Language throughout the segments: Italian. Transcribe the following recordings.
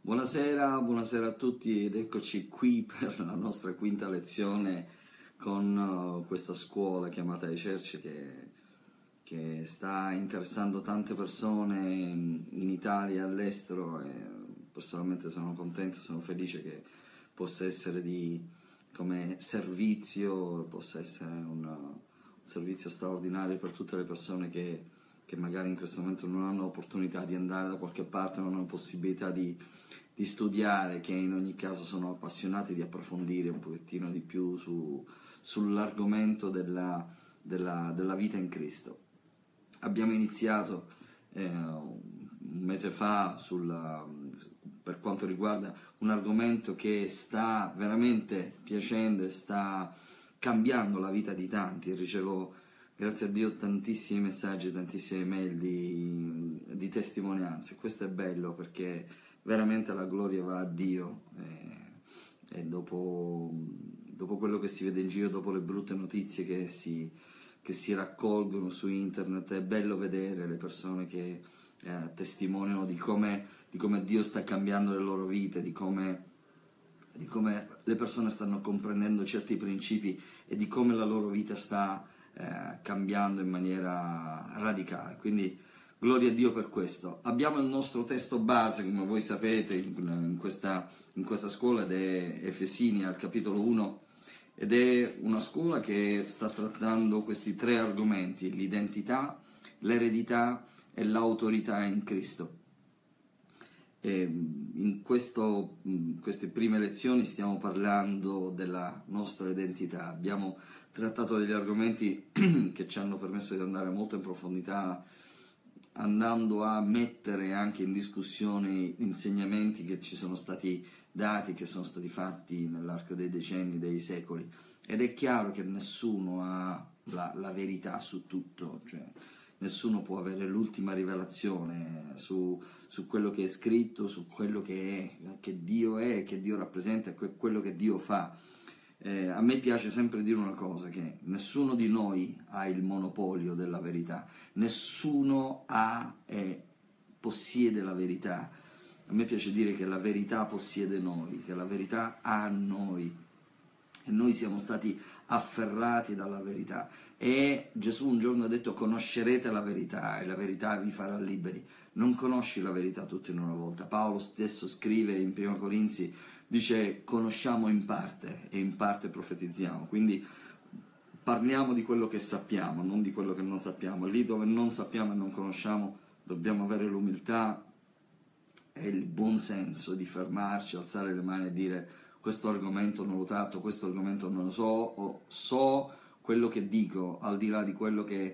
Buonasera, buonasera a tutti ed eccoci qui per la nostra quinta lezione con questa scuola chiamata iChurch che sta interessando tante persone in Italia e all'estero e personalmente sono contento, sono felice che possa essere come servizio, possa essere un servizio straordinario per tutte le persone che magari in questo momento non hanno opportunità di andare da qualche parte, non hanno possibilità di studiare, che in ogni caso sono appassionati di approfondire un pochettino di più sull'argomento della vita in Cristo. Abbiamo iniziato un mese fa per quanto riguarda un argomento che sta veramente piacendo e sta cambiando la vita di tanti. Ricevo, grazie a Dio, tantissimi messaggi, tantissime mail di testimonianze. Questo è bello perché veramente la gloria va a Dio e dopo quello che si vede in giro, dopo le brutte notizie che si raccolgono su internet, è bello vedere le persone che testimoniano di come Dio sta cambiando le loro vite, di come le persone stanno comprendendo certi principi e di come la loro vita sta cambiando in maniera radicale. Quindi gloria a Dio per questo. Abbiamo il nostro testo base, come voi sapete, in questa scuola, ed è Efesini al capitolo 1, ed è una scuola che sta trattando questi tre argomenti: l'identità, l'eredità e l'autorità in Cristo. E in queste prime lezioni stiamo parlando della nostra identità. Abbiamo trattato degli argomenti che ci hanno permesso di andare molto in profondità, andando a mettere anche in discussione insegnamenti che ci sono stati dati, che sono stati fatti nell'arco dei decenni, dei secoli. Ed è chiaro che nessuno ha la verità su tutto, cioè nessuno può avere l'ultima rivelazione su quello che è scritto, su quello che Dio è, che Dio rappresenta, quello che Dio fa. A me piace sempre dire una cosa, che nessuno di noi ha il monopolio della verità, nessuno ha e possiede la verità. A me piace dire che la verità possiede noi, che la verità ha noi, e noi siamo stati afferrati dalla verità. E Gesù un giorno ha detto: conoscerete la verità e la verità vi farà liberi. Non conosci la verità tutta in una volta. Paolo stesso scrive in Prima Corinzi, dice: conosciamo in parte e in parte profetizziamo. Quindi parliamo di quello che sappiamo, non di quello che non sappiamo. Lì dove non sappiamo e non conosciamo dobbiamo avere l'umiltà e il buon senso di fermarci, alzare le mani e dire: questo argomento non lo tratto, questo argomento non lo so, o so quello che dico, al di là di quello che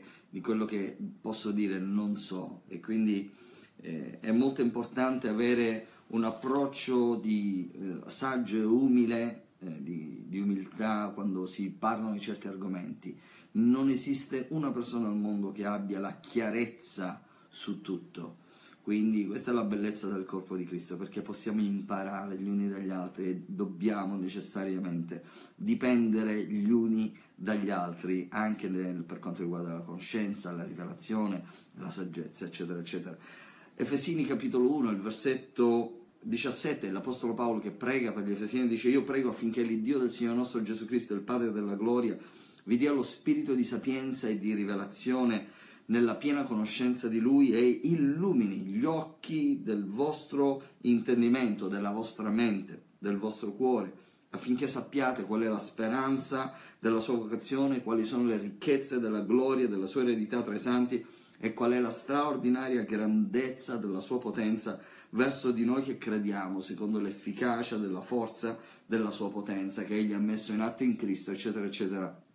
posso dire non so. E quindi è molto importante avere un approccio saggio e umile, di umiltà quando si parlano di certi argomenti. Non esiste una persona al mondo che abbia la chiarezza su tutto. Quindi questa è la bellezza del corpo di Cristo, perché possiamo imparare gli uni dagli altri e dobbiamo necessariamente dipendere gli uni dagli altri, anche per quanto riguarda la conoscenza, la rivelazione, la saggezza, eccetera, eccetera. Efesini capitolo 1, il versetto 17, l'Apostolo Paolo che prega per gli Efesini dice: io prego affinché l'Iddio del Signore nostro Gesù Cristo, il Padre della gloria, vi dia lo spirito di sapienza e di rivelazione nella piena conoscenza di Lui e illumini gli occhi del vostro intendimento, della vostra mente, del vostro cuore, affinché sappiate qual è la speranza della sua vocazione, quali sono le ricchezze della gloria della sua eredità tra i santi e qual è la straordinaria grandezza della sua potenza verso di noi che crediamo, secondo l'efficacia della forza della sua potenza che Egli ha messo in atto in Cristo, eccetera, eccetera.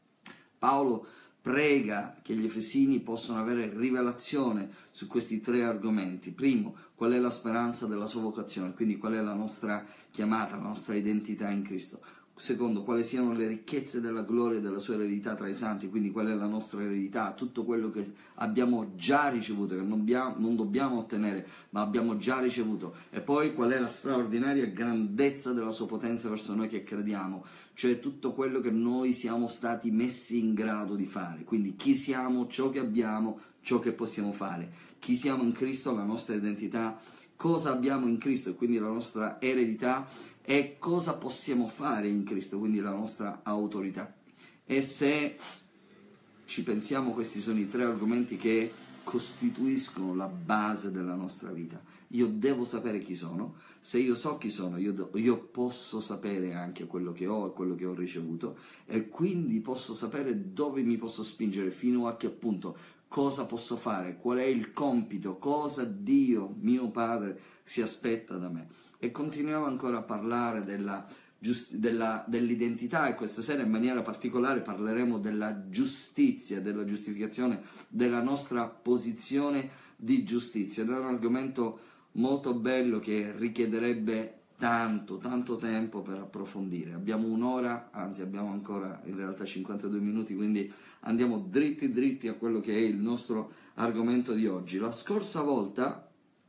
Paolo prega che gli Efesini possano avere rivelazione su questi tre argomenti. Primo, qual è la speranza della sua vocazione, quindi qual è la nostra chiamata, la nostra identità in Cristo. Secondo, quali siano le ricchezze della gloria della sua eredità tra i santi, quindi qual è la nostra eredità, tutto quello che abbiamo già ricevuto, che non dobbiamo ottenere, ma abbiamo già ricevuto. E poi qual è la straordinaria grandezza della sua potenza verso noi che crediamo, cioè tutto quello che noi siamo stati messi in grado di fare. Quindi chi siamo, ciò che abbiamo, ciò che possiamo fare. Chi siamo in Cristo, la nostra identità cosa abbiamo in Cristo, e quindi la nostra eredità, e cosa possiamo fare in Cristo, quindi la nostra autorità. E se ci pensiamo, questi sono i 3 argomenti che costituiscono la base della nostra vita. Io devo sapere chi sono. Se io so chi sono, io posso sapere anche quello che ho e quello che ho ricevuto, e quindi posso sapere dove mi posso spingere, fino a che punto, cosa posso fare, qual è il compito, cosa Dio, mio Padre, si aspetta da me. E continuiamo ancora a parlare dell'identità, e questa sera in maniera particolare parleremo della giustizia, della giustificazione, della nostra posizione di giustizia. Ed è un argomento molto bello che richiederebbe tanto tempo per approfondire. Abbiamo un'ora, anzi abbiamo ancora in realtà 52 minuti, quindi andiamo dritti a quello che è il nostro argomento di oggi. La scorsa volta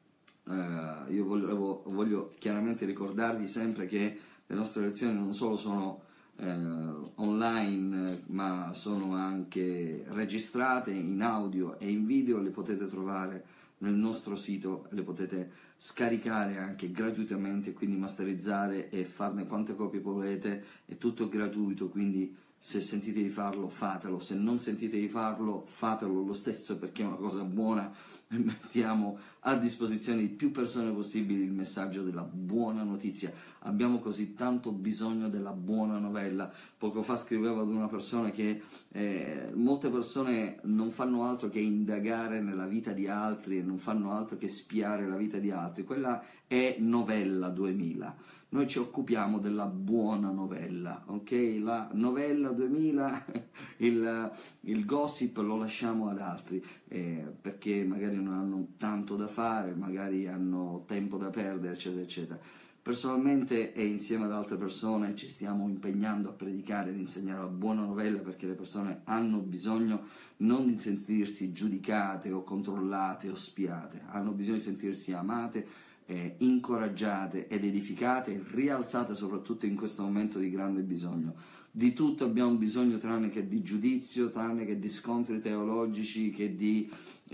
io voglio chiaramente ricordarvi sempre che le nostre lezioni non solo sono online, ma sono anche registrate in audio e in video. Le potete trovare nel nostro sito, le potete scaricare anche gratuitamente, quindi masterizzare e farne quante copie volete, è tutto gratuito, quindi se sentite di farlo fatelo, se non sentite di farlo fatelo lo stesso, perché è una cosa buona e mettiamo a disposizione di più persone possibili il messaggio della buona notizia. Abbiamo così tanto bisogno della buona novella. Poco fa scrivevo ad una persona che molte persone non fanno altro che indagare nella vita di altri e non fanno altro che spiare la vita di altri. Quella è novella 2000. Noi ci occupiamo della buona novella, ok? La novella 2000, il gossip lo lasciamo ad altri, perché magari non hanno tanto da fare, magari hanno tempo da perdere, eccetera, eccetera. Personalmente e insieme ad altre persone ci stiamo impegnando a predicare ed insegnare la buona novella, perché le persone hanno bisogno non di sentirsi giudicate o controllate o spiate, hanno bisogno di sentirsi amate, incoraggiate ed edificate, rialzate soprattutto in questo momento di grande bisogno. Di tutto abbiamo bisogno, tranne che di giudizio, tranne che di scontri teologici, che di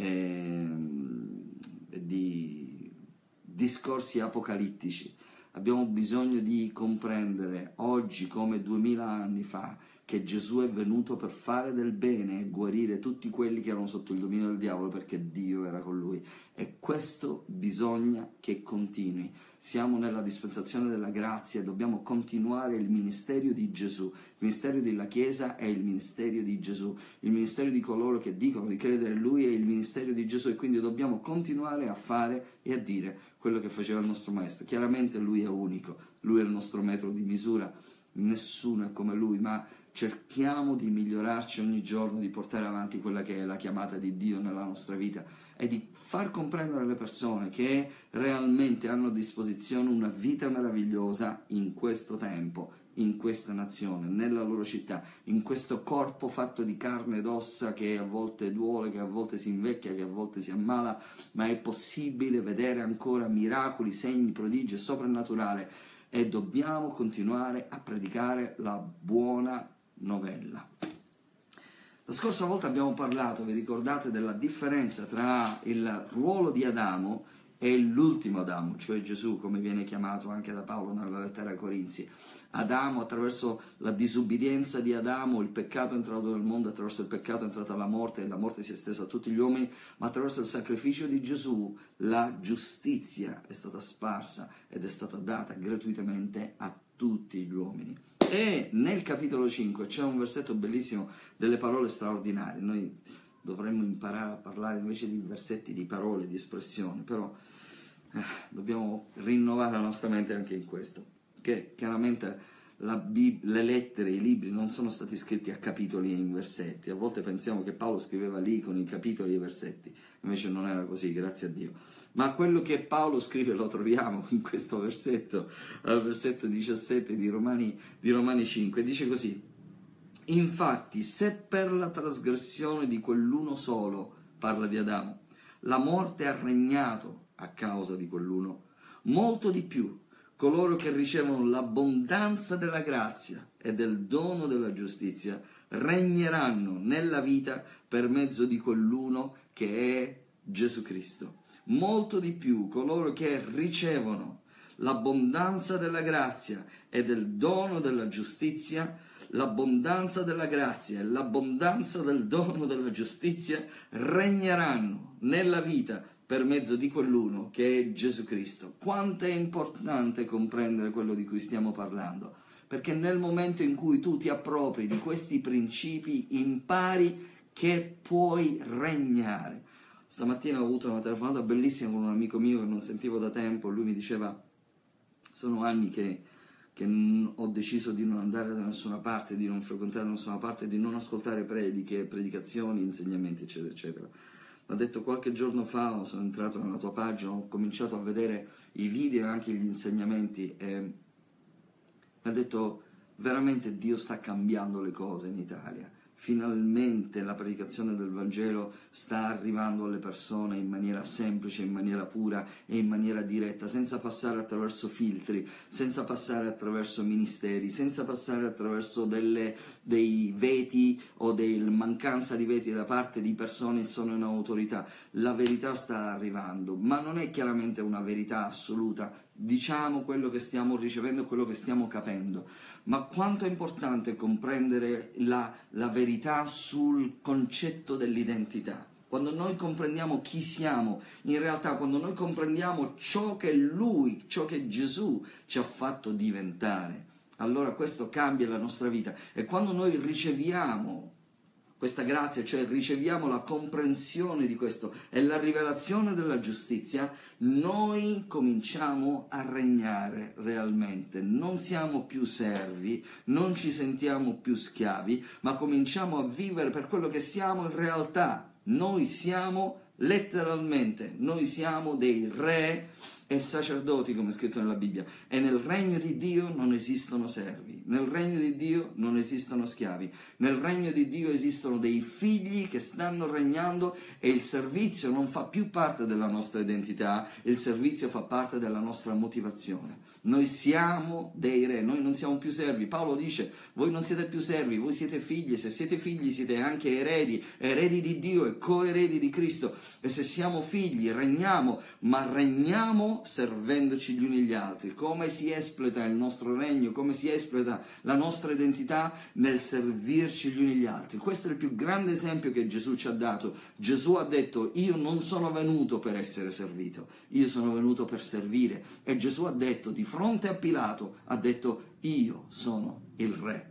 discorsi apocalittici. Abbiamo bisogno di comprendere oggi come 2000 anni fa che Gesù è venuto per fare del bene e guarire tutti quelli che erano sotto il dominio del diavolo, perché Dio era con lui, e questo bisogna che continui. Siamo nella dispensazione della grazia e dobbiamo continuare il ministero di Gesù. Il ministero della Chiesa è il ministero di Gesù, il ministero di coloro che dicono di credere in Lui è il ministero di Gesù, e quindi dobbiamo continuare a fare e a dire quello che faceva il nostro Maestro. Chiaramente Lui è unico, Lui è il nostro metro di misura, nessuno è come Lui, ma cerchiamo di migliorarci ogni giorno, di portare avanti quella che è la chiamata di Dio nella nostra vita e di far comprendere alle persone che realmente hanno a disposizione una vita meravigliosa in questo tempo, in questa nazione, nella loro città, in questo corpo fatto di carne ed ossa che a volte duole, che a volte si invecchia, che a volte si ammala, ma è possibile vedere ancora miracoli, segni, prodigi e soprannaturale, e dobbiamo continuare a predicare la buona novella. La scorsa volta abbiamo parlato, vi ricordate, della differenza tra il ruolo di Adamo e l'ultimo Adamo, cioè Gesù, come viene chiamato anche da Paolo nella lettera ai Corinzi. Adamo, attraverso la disubbidienza di Adamo, il peccato è entrato nel mondo, attraverso il peccato è entrata la morte, e la morte si è estesa a tutti gli uomini, ma attraverso il sacrificio di Gesù la giustizia è stata sparsa ed è stata data gratuitamente a tutti gli uomini. E nel capitolo 5 c'è un versetto bellissimo, delle parole straordinarie. Noi dovremmo imparare a parlare invece di versetti, di parole, di espressioni, però dobbiamo rinnovare la nostra mente anche in questo, che chiaramente le lettere, i libri non sono stati scritti a capitoli e in versetti. A volte pensiamo che Paolo scriveva lì con i capitoli e i versetti, invece non era così, grazie a Dio. Ma quello che Paolo scrive lo troviamo in questo versetto, al versetto 17 di Romani 5, dice così: infatti, se per la trasgressione di quell'uno solo, parla di Adamo, la morte ha regnato a causa di quell'uno, molto di più coloro che ricevono l'abbondanza della grazia e del dono della giustizia regneranno nella vita per mezzo di quell'uno che è Gesù Cristo. molto di più coloro che ricevono l'abbondanza della grazia e del dono della giustizia, l'abbondanza della grazia e l'abbondanza del dono della giustizia regneranno nella vita per mezzo di quell'uno che è Gesù Cristo. Quanto è importante comprendere quello di cui stiamo parlando, perché nel momento in cui tu ti appropri di questi principi impari che puoi regnare. Stamattina ho avuto una telefonata bellissima con un amico mio che non sentivo da tempo. Lui mi diceva: sono anni che ho deciso di non andare da nessuna parte, di non frequentare da nessuna parte, di non ascoltare prediche, predicazioni, insegnamenti, eccetera, eccetera. L'ha detto qualche giorno fa, sono entrato nella tua pagina, ho cominciato a vedere i video e anche gli insegnamenti e mi ha detto: veramente Dio sta cambiando le cose in Italia. Finalmente la predicazione del Vangelo sta arrivando alle persone in maniera semplice, in maniera pura e in maniera diretta, senza passare attraverso filtri, senza passare attraverso ministeri, senza passare attraverso dei veti o della mancanza di veti da parte di persone che sono in autorità. La verità sta arrivando, ma non è chiaramente una verità assoluta. Diciamo quello che stiamo ricevendo e quello che stiamo capendo, ma quanto è importante comprendere la verità sul concetto dell'identità. Quando noi comprendiamo chi siamo, in realtà quando noi comprendiamo ciò che Lui, ciò che Gesù ci ha fatto diventare, allora questo cambia la nostra vita. E quando noi riceviamo questa grazia, cioè riceviamo la comprensione di questo e la rivelazione della giustizia, noi cominciamo a regnare realmente. Non siamo più servi, non ci sentiamo più schiavi, ma cominciamo a vivere per quello che siamo in realtà. Noi siamo letteralmente, noi siamo dei re e sacerdoti, come è scritto nella Bibbia, e nel regno di Dio non esistono servi, nel regno di Dio non esistono schiavi, nel regno di Dio esistono dei figli che stanno regnando e il servizio non fa più parte della nostra identità, il servizio fa parte della nostra motivazione. Noi siamo dei re, noi non siamo più servi. Paolo dice: voi non siete più servi, voi siete figli, se siete figli siete anche eredi, eredi di Dio e coeredi di Cristo. E se siamo figli regniamo, ma regniamo servendoci gli uni gli altri. Come si espleta il nostro regno, come si espleta la nostra identità? Nel servirci gli uni gli altri. Questo è il più grande esempio che Gesù ci ha dato. Gesù ha detto: io non sono venuto per essere servito, io sono venuto per servire. E Gesù ha detto, di fronte a Pilato, ha detto: io sono il re.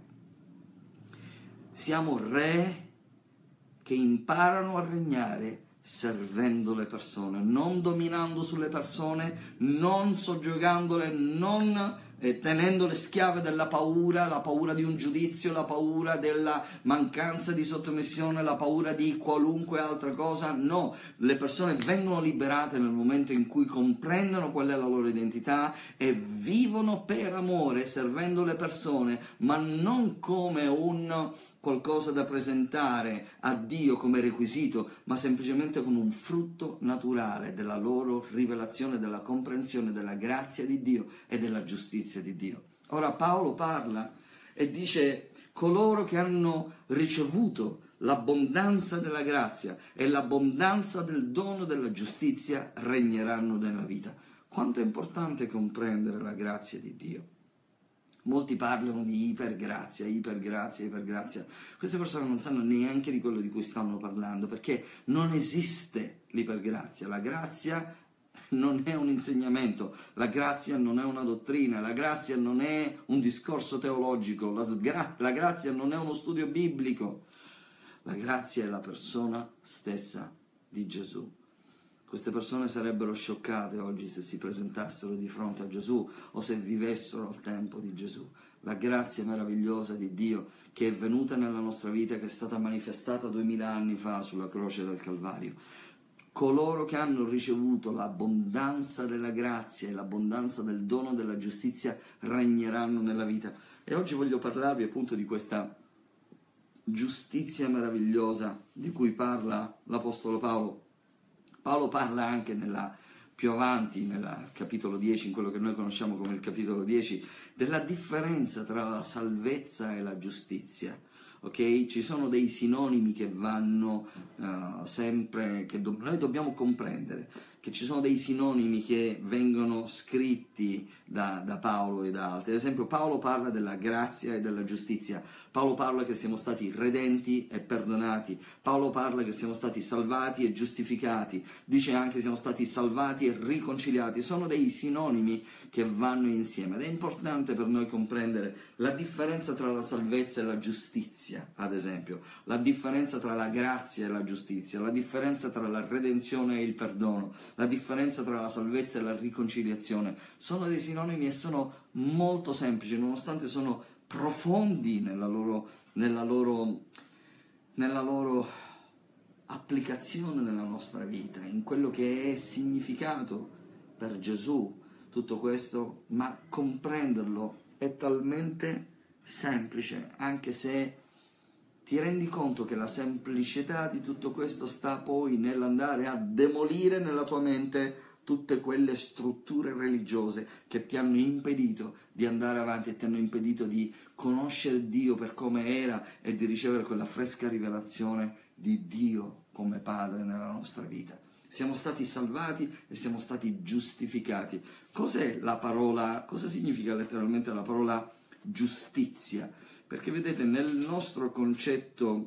Siamo re che imparano a regnare servendo le persone, non dominando sulle persone, non soggiogandole, non tenendole schiave della paura, la paura di un giudizio, la paura della mancanza di sottomissione, la paura di qualunque altra cosa. No, le persone vengono liberate nel momento in cui comprendono qual è la loro identità e vivono per amore, servendo le persone, ma non come un qualcosa da presentare a Dio come requisito, ma semplicemente come un frutto naturale della loro rivelazione, della comprensione della grazia di Dio e della giustizia di Dio. Ora Paolo parla e dice: coloro che hanno ricevuto l'abbondanza della grazia e l'abbondanza del dono della giustizia regneranno nella vita. Quanto è importante comprendere la grazia di Dio. Molti parlano di ipergrazia, ipergrazia, ipergrazia. Queste persone non sanno neanche di quello di cui stanno parlando, perché non esiste l'ipergrazia. La grazia non è un insegnamento, la grazia non è una dottrina, la grazia non è un discorso teologico, la grazia non è uno studio biblico. La grazia è la persona stessa di Gesù. Queste persone sarebbero scioccate oggi se si presentassero di fronte a Gesù o se vivessero al tempo di Gesù. La grazia meravigliosa di Dio che è venuta nella nostra vita, che è stata manifestata 2000 anni fa sulla croce del Calvario. Coloro che hanno ricevuto l'abbondanza della grazia e l'abbondanza del dono della giustizia regneranno nella vita. E oggi voglio parlarvi appunto di questa giustizia meravigliosa di cui parla l'Apostolo Paolo. Paolo parla anche più avanti, nel capitolo 10, in quello che noi conosciamo come il capitolo 10, della differenza tra la salvezza e la giustizia. Ok? Ci sono dei sinonimi che vanno sempre, noi dobbiamo comprendere che ci sono dei sinonimi che vengono scritti da Paolo e da altri. Ad esempio, Paolo parla della grazia e della giustizia. Paolo parla che siamo stati redenti e perdonati. Paolo parla che siamo stati salvati e giustificati. Dice anche che siamo stati salvati e riconciliati. Sono dei sinonimi che vanno insieme ed è importante per noi comprendere la differenza tra la salvezza e la giustizia, ad esempio, la differenza tra la grazia e la giustizia, la differenza tra la redenzione e il perdono, la differenza tra la salvezza e la riconciliazione. Sono dei sinonimi e sono molto semplici, nonostante sono profondi nella loro applicazione nella nostra vita, in quello che è significato per Gesù tutto questo, ma comprenderlo è talmente semplice, anche se ti rendi conto che la semplicità di tutto questo sta poi nell'andare a demolire nella tua mente tutte quelle strutture religiose che ti hanno impedito di andare avanti e ti hanno impedito di conoscere Dio per come era e di ricevere quella fresca rivelazione di Dio come Padre nella nostra vita. Siamo stati salvati e siamo stati giustificati. Cos'è la parola? Cosa significa letteralmente la parola giustizia? Perché vedete, nel nostro concetto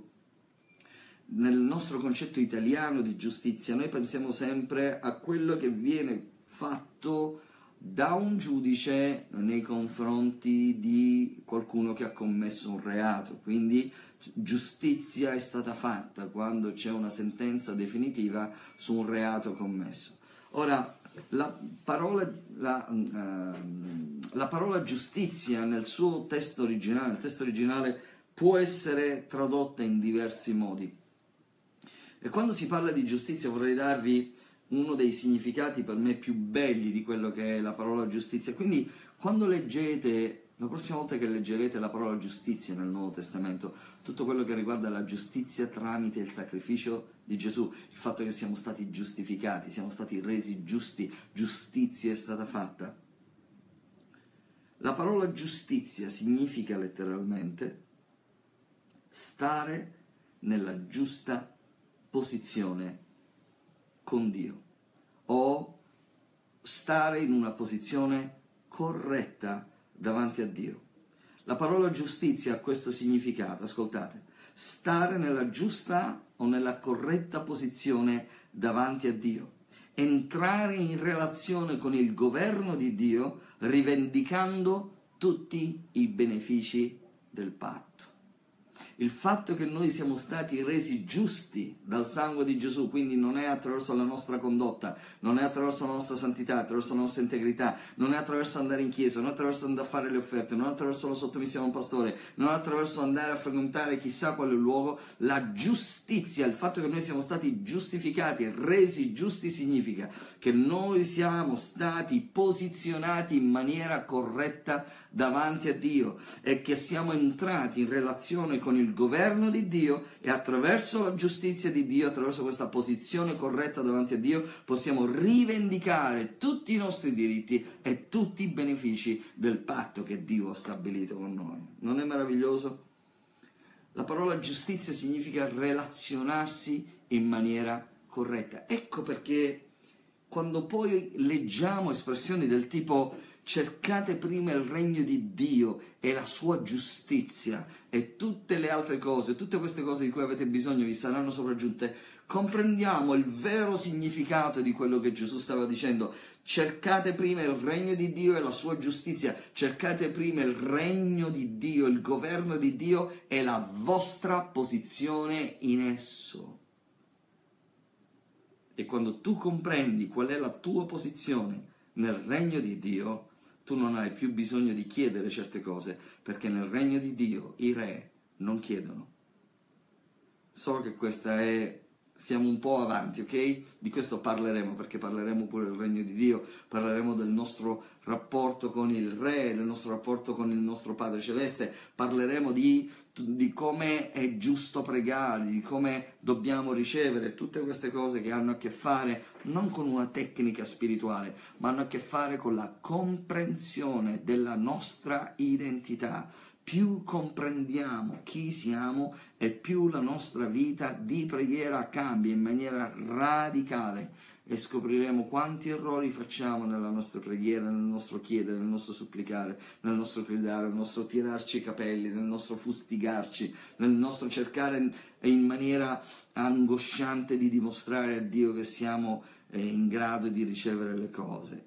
italiano di giustizia, noi pensiamo sempre a quello che viene fatto da un giudice nei confronti di qualcuno che ha commesso un reato. Quindi giustizia è stata fatta quando c'è una sentenza definitiva su un reato commesso. Ora, la parola giustizia nel suo testo originale, il testo originale può essere tradotta in diversi modi. E quando si parla di giustizia vorrei darvi uno dei significati per me più belli di quello che è la parola giustizia. Quindi quando leggete, la prossima volta che leggerete la parola giustizia nel Nuovo Testamento, tutto quello che riguarda la giustizia tramite il sacrificio di Gesù, il fatto che siamo stati giustificati, siamo stati resi giusti, giustizia è stata fatta. La parola giustizia significa letteralmente stare nella giusta posizione con Dio o stare in una posizione corretta davanti a Dio. La parola giustizia ha questo significato, ascoltate, stare nella giusta o nella corretta posizione davanti a Dio, entrare in relazione con il governo di Dio rivendicando tutti i benefici del patto. Il fatto che noi siamo stati resi giusti dal sangue di Gesù, quindi non è attraverso la nostra condotta, non è attraverso la nostra santità, attraverso la nostra integrità, non è attraverso andare in chiesa, non è attraverso andare a fare le offerte, non è attraverso la sottomissione a un pastore, non è attraverso andare a frequentare chissà quale luogo. La giustizia, il fatto che noi siamo stati giustificati e resi giusti significa che noi siamo stati posizionati in maniera corretta davanti a Dio e che siamo entrati in relazione con il governo di Dio e attraverso la giustizia di Dio, attraverso questa posizione corretta davanti a Dio, possiamo rivendicare tutti i nostri diritti e tutti i benefici del patto che Dio ha stabilito con noi. Non è meraviglioso? La parola giustizia significa relazionarsi in maniera corretta. Ecco perché quando poi leggiamo espressioni del tipo cercate prima il regno di Dio e la sua giustizia e tutte le altre cose, tutte queste cose di cui avete bisogno vi saranno sopraggiunte, comprendiamo il vero significato di quello che Gesù stava dicendo. Cercate prima il regno di Dio e la sua giustizia, cercate prima il regno di Dio, il governo di Dio e la vostra posizione in esso. E quando tu comprendi qual è la tua posizione nel regno di Dio, tu non hai più bisogno di chiedere certe cose, perché nel regno di Dio i re non chiedono. So che questa è... siamo un po' avanti, ok? Di questo parleremo, perché parleremo pure del regno di Dio, parleremo del nostro rapporto con il Re, del nostro rapporto con il nostro Padre Celeste, parleremo di come è giusto pregare, di come dobbiamo ricevere, tutte queste cose che hanno a che fare non con una tecnica spirituale, ma hanno a che fare con la comprensione della nostra identità. Più comprendiamo chi siamo e più la nostra vita di preghiera cambia in maniera radicale. e scopriremo quanti errori facciamo nella nostra preghiera, nel nostro chiedere, nel nostro supplicare, nel nostro gridare, nel nostro tirarci i capelli, nel nostro fustigarci, nel nostro cercare in maniera angosciante di dimostrare a Dio che siamo in grado di ricevere le cose.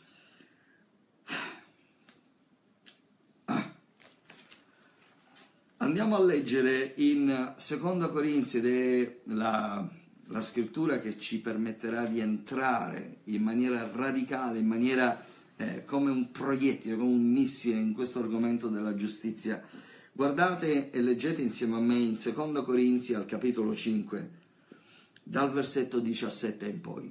Andiamo a leggere in Seconda Corinzi, ed è la scrittura che ci permetterà di entrare in maniera radicale, in maniera come un proiettile, come un missile in questo argomento della giustizia. Guardate e leggete insieme a me in Seconda Corinzi al capitolo 5, dal versetto 17 in poi.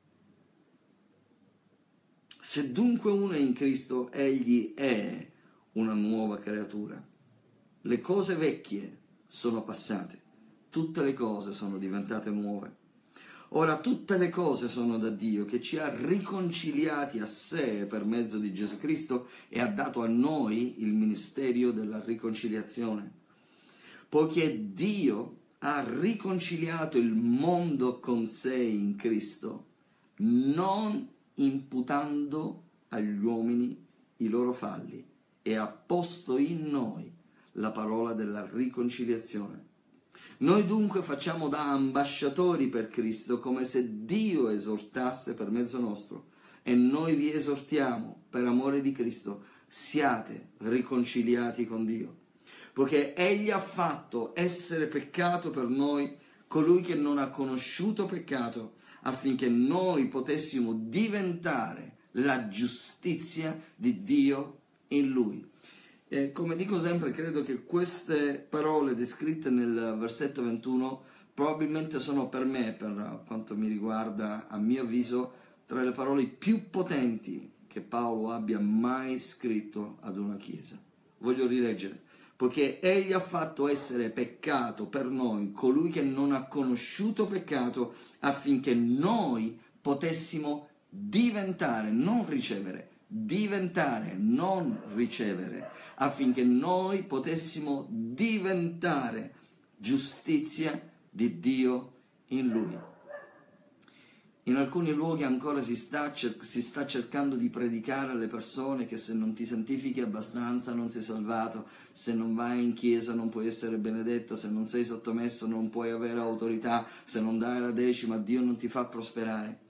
Se dunque uno è in Cristo, egli è una nuova creatura. Le cose vecchie sono passate, tutte le cose sono diventate nuove. Ora tutte le cose sono da Dio, che ci ha riconciliati a sé per mezzo di Gesù Cristo e ha dato a noi il ministero della riconciliazione. Poiché Dio ha riconciliato il mondo con sé in Cristo, non imputando agli uomini i loro falli, e ha posto in noi la parola della riconciliazione. Noi dunque facciamo da ambasciatori per Cristo, come se Dio esortasse per mezzo nostro, e noi vi esortiamo per amore di Cristo, siate riconciliati con Dio, poiché Egli ha fatto essere peccato per noi colui che non ha conosciuto peccato, affinché noi potessimo diventare la giustizia di Dio in Lui. Come dico sempre, credo che queste parole descritte nel versetto 21 probabilmente sono per me, per quanto mi riguarda, a mio avviso, tra le parole più potenti che Paolo abbia mai scritto ad una chiesa. Voglio rileggere. Poiché Egli ha fatto essere peccato per noi colui che non ha conosciuto peccato, affinché noi potessimo diventare, non ricevere, diventare, non ricevere, affinché noi potessimo diventare giustizia di Dio in Lui. In alcuni luoghi ancora si sta cercando di predicare alle persone che se non ti santifichi abbastanza non sei salvato, se non vai in chiesa non puoi essere benedetto, se non sei sottomesso non puoi avere autorità, se non dai la decima Dio non ti fa prosperare.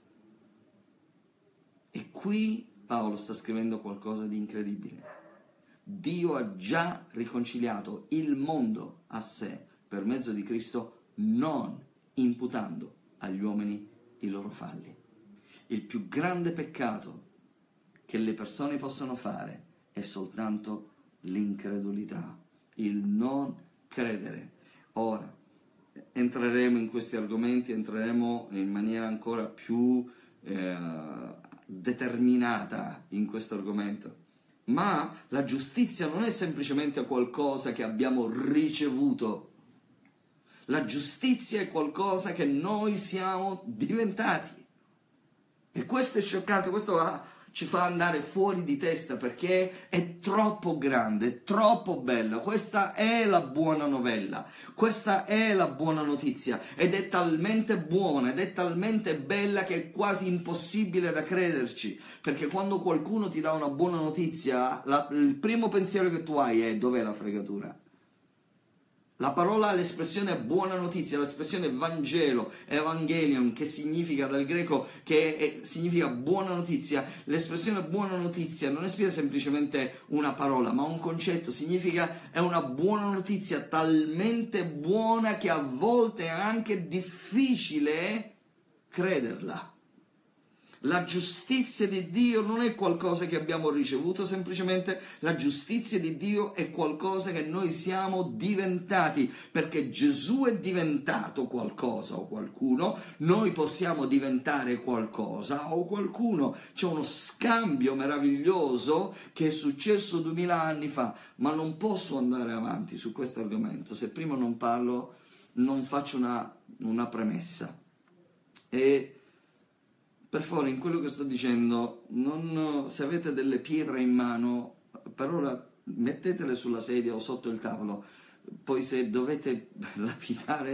E qui Paolo sta scrivendo qualcosa di incredibile. Dio ha già riconciliato il mondo a sé per mezzo di Cristo, non imputando agli uomini i loro falli. Il più grande peccato che le persone possono fare è soltanto l'incredulità, il non credere. Ora, entreremo in questi argomenti, entreremo in maniera ancora più determinata in questo argomento. Ma la giustizia non è semplicemente qualcosa che abbiamo ricevuto. La giustizia è qualcosa che noi siamo diventati. E questo è scioccante, questo ci fa andare fuori di testa perché è troppo grande, è troppo bella. Questa è la buona novella, questa è la buona notizia ed è talmente buona ed è talmente bella che è quasi impossibile da crederci, perché quando qualcuno ti dà una buona notizia, il primo pensiero che tu hai è: dov'è la fregatura? La parola, l'espressione buona notizia, l'espressione Vangelo, Evangelion, che significa dal greco, significa buona notizia. L'espressione buona notizia non è semplicemente una parola, ma un concetto, significa è una buona notizia talmente buona che a volte è anche difficile crederla. La giustizia di Dio non è qualcosa che abbiamo ricevuto, semplicemente la giustizia di Dio è qualcosa che noi siamo diventati, perché Gesù è diventato qualcosa o qualcuno, noi possiamo diventare qualcosa o qualcuno. C'è uno scambio meraviglioso che è successo 2000 anni fa, ma non posso andare avanti su questo argomento se prima non faccio una premessa. E per favore, in quello che sto dicendo, se avete delle pietre in mano, per ora mettetele sulla sedia o sotto il tavolo, poi se dovete lapidare,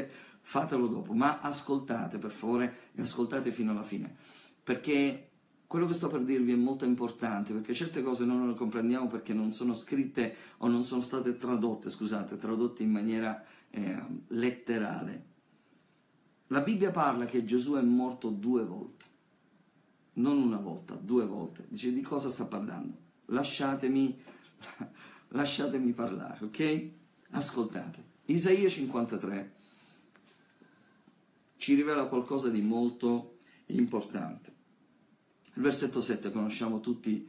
fatelo dopo, ma ascoltate per favore e ascoltate fino alla fine, perché quello che sto per dirvi è molto importante, perché certe cose non le comprendiamo perché non sono scritte o non sono state tradotte in maniera letterale. La Bibbia parla che Gesù è morto 2 volte, non una volta, 2 volte. Dice, di cosa sta parlando? Lasciatemi parlare, ok? Ascoltate. Isaia 53 ci rivela qualcosa di molto importante. Il versetto 7, conosciamo tutti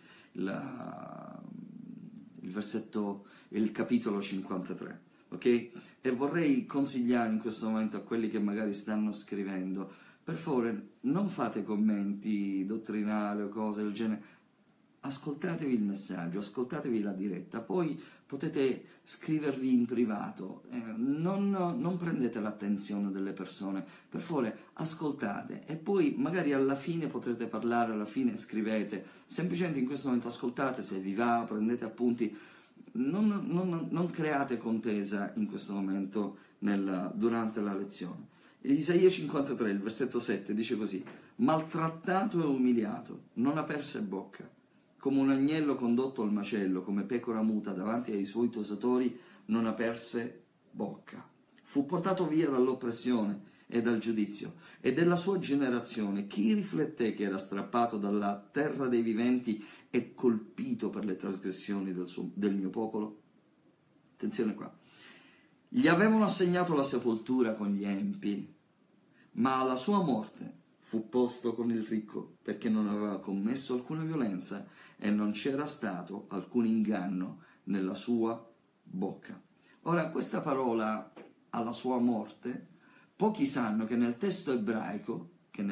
il capitolo 53, ok? E vorrei consigliare in questo momento a quelli che magari stanno scrivendo, per favore non fate commenti dottrinali o cose del genere, ascoltatevi il messaggio, ascoltatevi la diretta, poi potete scrivervi in privato, non prendete l'attenzione delle persone, per favore ascoltate e poi magari alla fine potrete parlare, alla fine scrivete, semplicemente in questo momento ascoltate, se vi va, prendete appunti, non create contesa in questo momento durante la lezione. Isaia 53, il versetto 7 dice così: maltrattato e umiliato, non aperse bocca. Come un agnello condotto al macello, come pecora muta davanti ai suoi tosatori, non aperse bocca. Fu portato via dall'oppressione e dal giudizio. E della sua generazione, chi rifletté che era strappato dalla terra dei viventi e colpito per le trasgressioni del mio popolo? Attenzione qua. Gli avevano assegnato la sepoltura con gli empi, ma alla sua morte fu posto con il ricco, perché non aveva commesso alcuna violenza e non c'era stato alcun inganno nella sua bocca. Ora, questa parola, alla sua morte, pochi sanno che nel testo ebraico,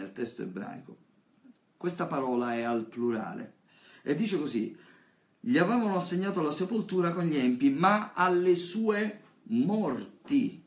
questa parola è al plurale. E dice così: gli avevano assegnato la sepoltura con gli empi, ma alle sue morti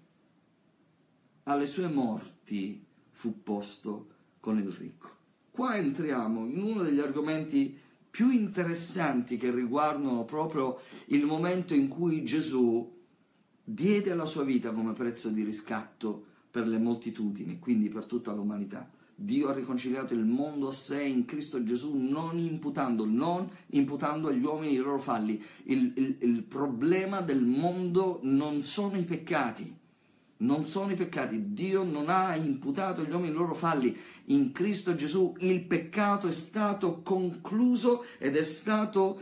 fu posto con il ricco. Qua entriamo in uno degli argomenti più interessanti che riguardano proprio il momento in cui Gesù diede la sua vita come prezzo di riscatto per le moltitudini, quindi per tutta l'umanità. Dio ha riconciliato il mondo a sé in Cristo Gesù, non imputando agli uomini i loro falli. Il problema del mondo non sono i peccati. Dio non ha imputato agli uomini i loro falli. In Cristo Gesù il peccato è stato concluso ed è stato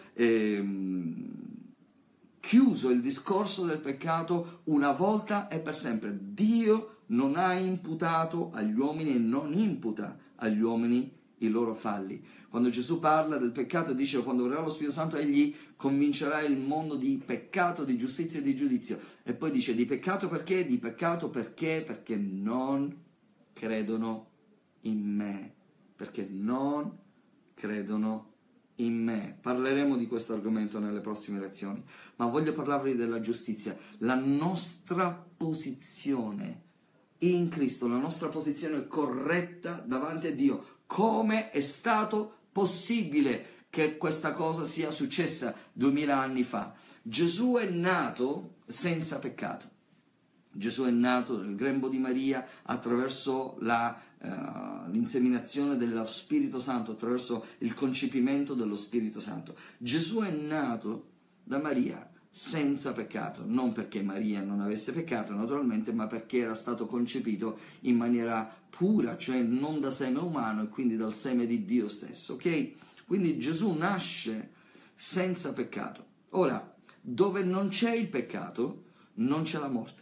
chiuso il discorso del peccato una volta e per sempre. Dio non ha imputato agli uomini e non imputa agli uomini i loro falli. Quando Gesù parla del peccato dice: quando verrà lo Spirito Santo egli convincerà il mondo di peccato, di giustizia e di giudizio. E poi dice: di peccato perché? Di peccato perché? Perché non credono in me. Perché non credono in me. Parleremo di questo argomento nelle prossime lezioni, ma voglio parlarvi della giustizia. La nostra posizione in Cristo, la nostra posizione corretta davanti a Dio. Come è stato possibile che questa cosa sia successa 2000 anni fa? Gesù è nato senza peccato. Gesù è nato nel grembo di Maria attraverso l'inseminazione dello Spirito Santo, attraverso il concepimento dello Spirito Santo. Gesù è nato da Maria senza peccato, non perché Maria non avesse peccato naturalmente, ma perché era stato concepito in maniera pura, cioè non da seme umano e quindi dal seme di Dio stesso, ok? Quindi Gesù nasce senza peccato. Ora, dove non c'è il peccato, non c'è la morte.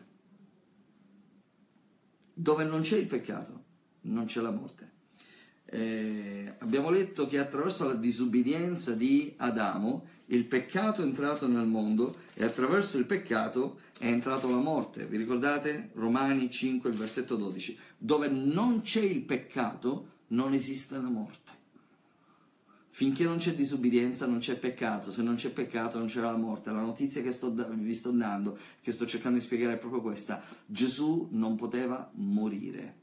Dove non c'è il peccato, non c'è la morte. Abbiamo letto che attraverso la disubbidienza di Adamo il peccato è entrato nel mondo e attraverso il peccato è entrata la morte. Vi ricordate? Romani 5, il versetto 12. Dove non c'è il peccato non esiste la morte. Finché non c'è disubbidienza non c'è peccato, se non c'è peccato non c'è la morte. La notizia che vi sto dando, che sto cercando di spiegare è proprio questa: Gesù non poteva morire,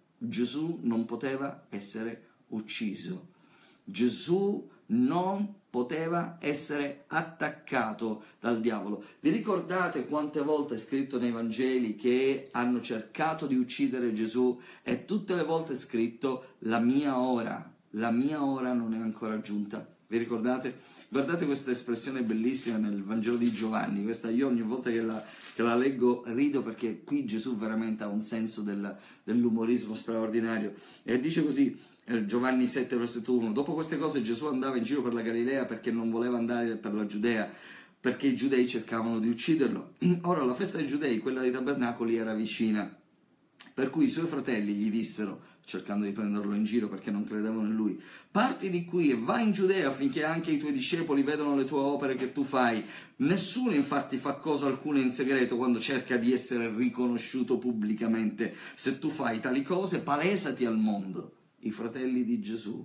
Gesù non poteva essere ucciso, Gesù non poteva essere attaccato dal diavolo. Vi ricordate quante volte è scritto nei Vangeli che hanno cercato di uccidere Gesù e tutte le volte è scritto la mia ora non è ancora giunta? Vi ricordate? Guardate questa espressione bellissima nel Vangelo di Giovanni, questa io ogni volta che la leggo rido perché qui Gesù veramente ha un senso dell'umorismo straordinario. E dice così, Giovanni 7, versetto 1, dopo queste cose Gesù andava in giro per la Galilea perché non voleva andare per la Giudea, perché i giudei cercavano di ucciderlo. Ora la festa dei giudei, quella dei tabernacoli, era vicina, per cui i suoi fratelli gli dissero, cercando di prenderlo in giro perché non credevano in lui, parti di qui e vai in Giudea affinché anche i tuoi discepoli vedano le tue opere che tu fai. Nessuno infatti fa cosa alcuna in segreto quando cerca di essere riconosciuto pubblicamente. Se tu fai tali cose, palesati al mondo. I fratelli di Gesù,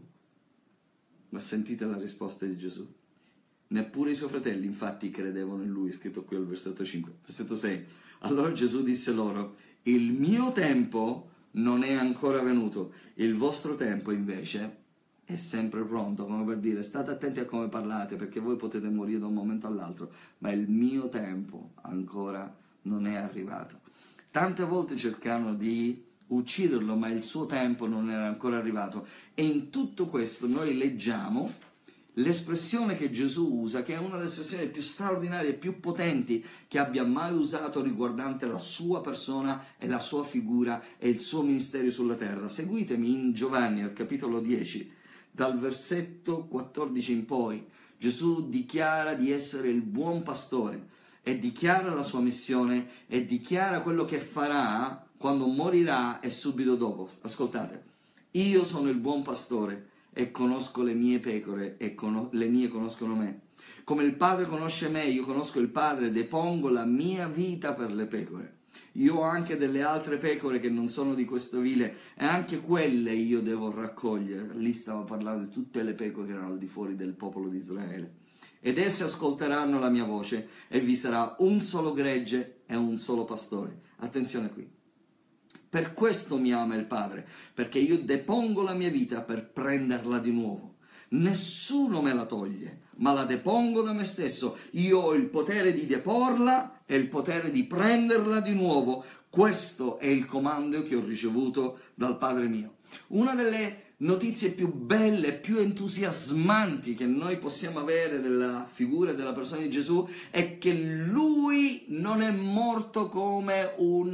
ma sentite la risposta di Gesù, neppure i suoi fratelli infatti credevano in lui, scritto qui al versetto 5. Versetto 6, allora Gesù disse loro, il mio tempo non è ancora venuto, il vostro tempo invece è sempre pronto, come per dire, state attenti a come parlate, perché voi potete morire da un momento all'altro, ma il mio tempo ancora non è arrivato. Tante volte cercarono di ucciderlo, ma il suo tempo non era ancora arrivato. E in tutto questo noi leggiamo l'espressione che Gesù usa, che è una delle espressioni più straordinarie e più potenti che abbia mai usato riguardante la sua persona e la sua figura e il suo ministero sulla terra. Seguitemi in Giovanni, al capitolo 10, dal versetto 14 in poi. Gesù dichiara di essere il buon pastore e dichiara la sua missione e dichiara quello che farà quando morirà e subito dopo. Ascoltate, io sono il buon pastore e conosco le mie pecore e le mie conoscono me. Come il Padre conosce me, io conosco il Padre e depongo la mia vita per le pecore. Io ho anche delle altre pecore che non sono di questo vile e anche quelle io devo raccogliere. Lì stava parlando di tutte le pecore che erano al di fuori del popolo di Israele. Ed esse ascolteranno la mia voce e vi sarà un solo gregge e un solo pastore. Attenzione qui. Per questo mi ama il Padre, perché io depongo la mia vita per prenderla di nuovo. Nessuno me la toglie, ma la depongo da me stesso. Io ho il potere di deporla e il potere di prenderla di nuovo. Questo è il comando che ho ricevuto dal Padre mio. Una delle notizie più belle, più entusiasmanti che noi possiamo avere della figura e della persona di Gesù è che lui non è morto come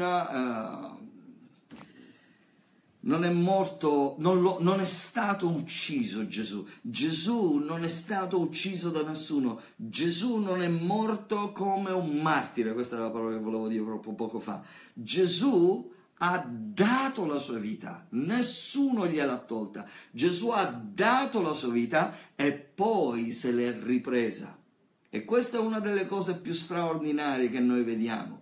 non è morto, non è stato ucciso Gesù. Gesù non è stato ucciso da nessuno. Gesù non è morto come un martire. Questa è la parola che volevo dire proprio poco fa. Gesù ha dato la sua vita, nessuno gliel'ha tolta. Gesù ha dato la sua vita e poi se l'è ripresa. E questa è una delle cose più straordinarie che noi vediamo.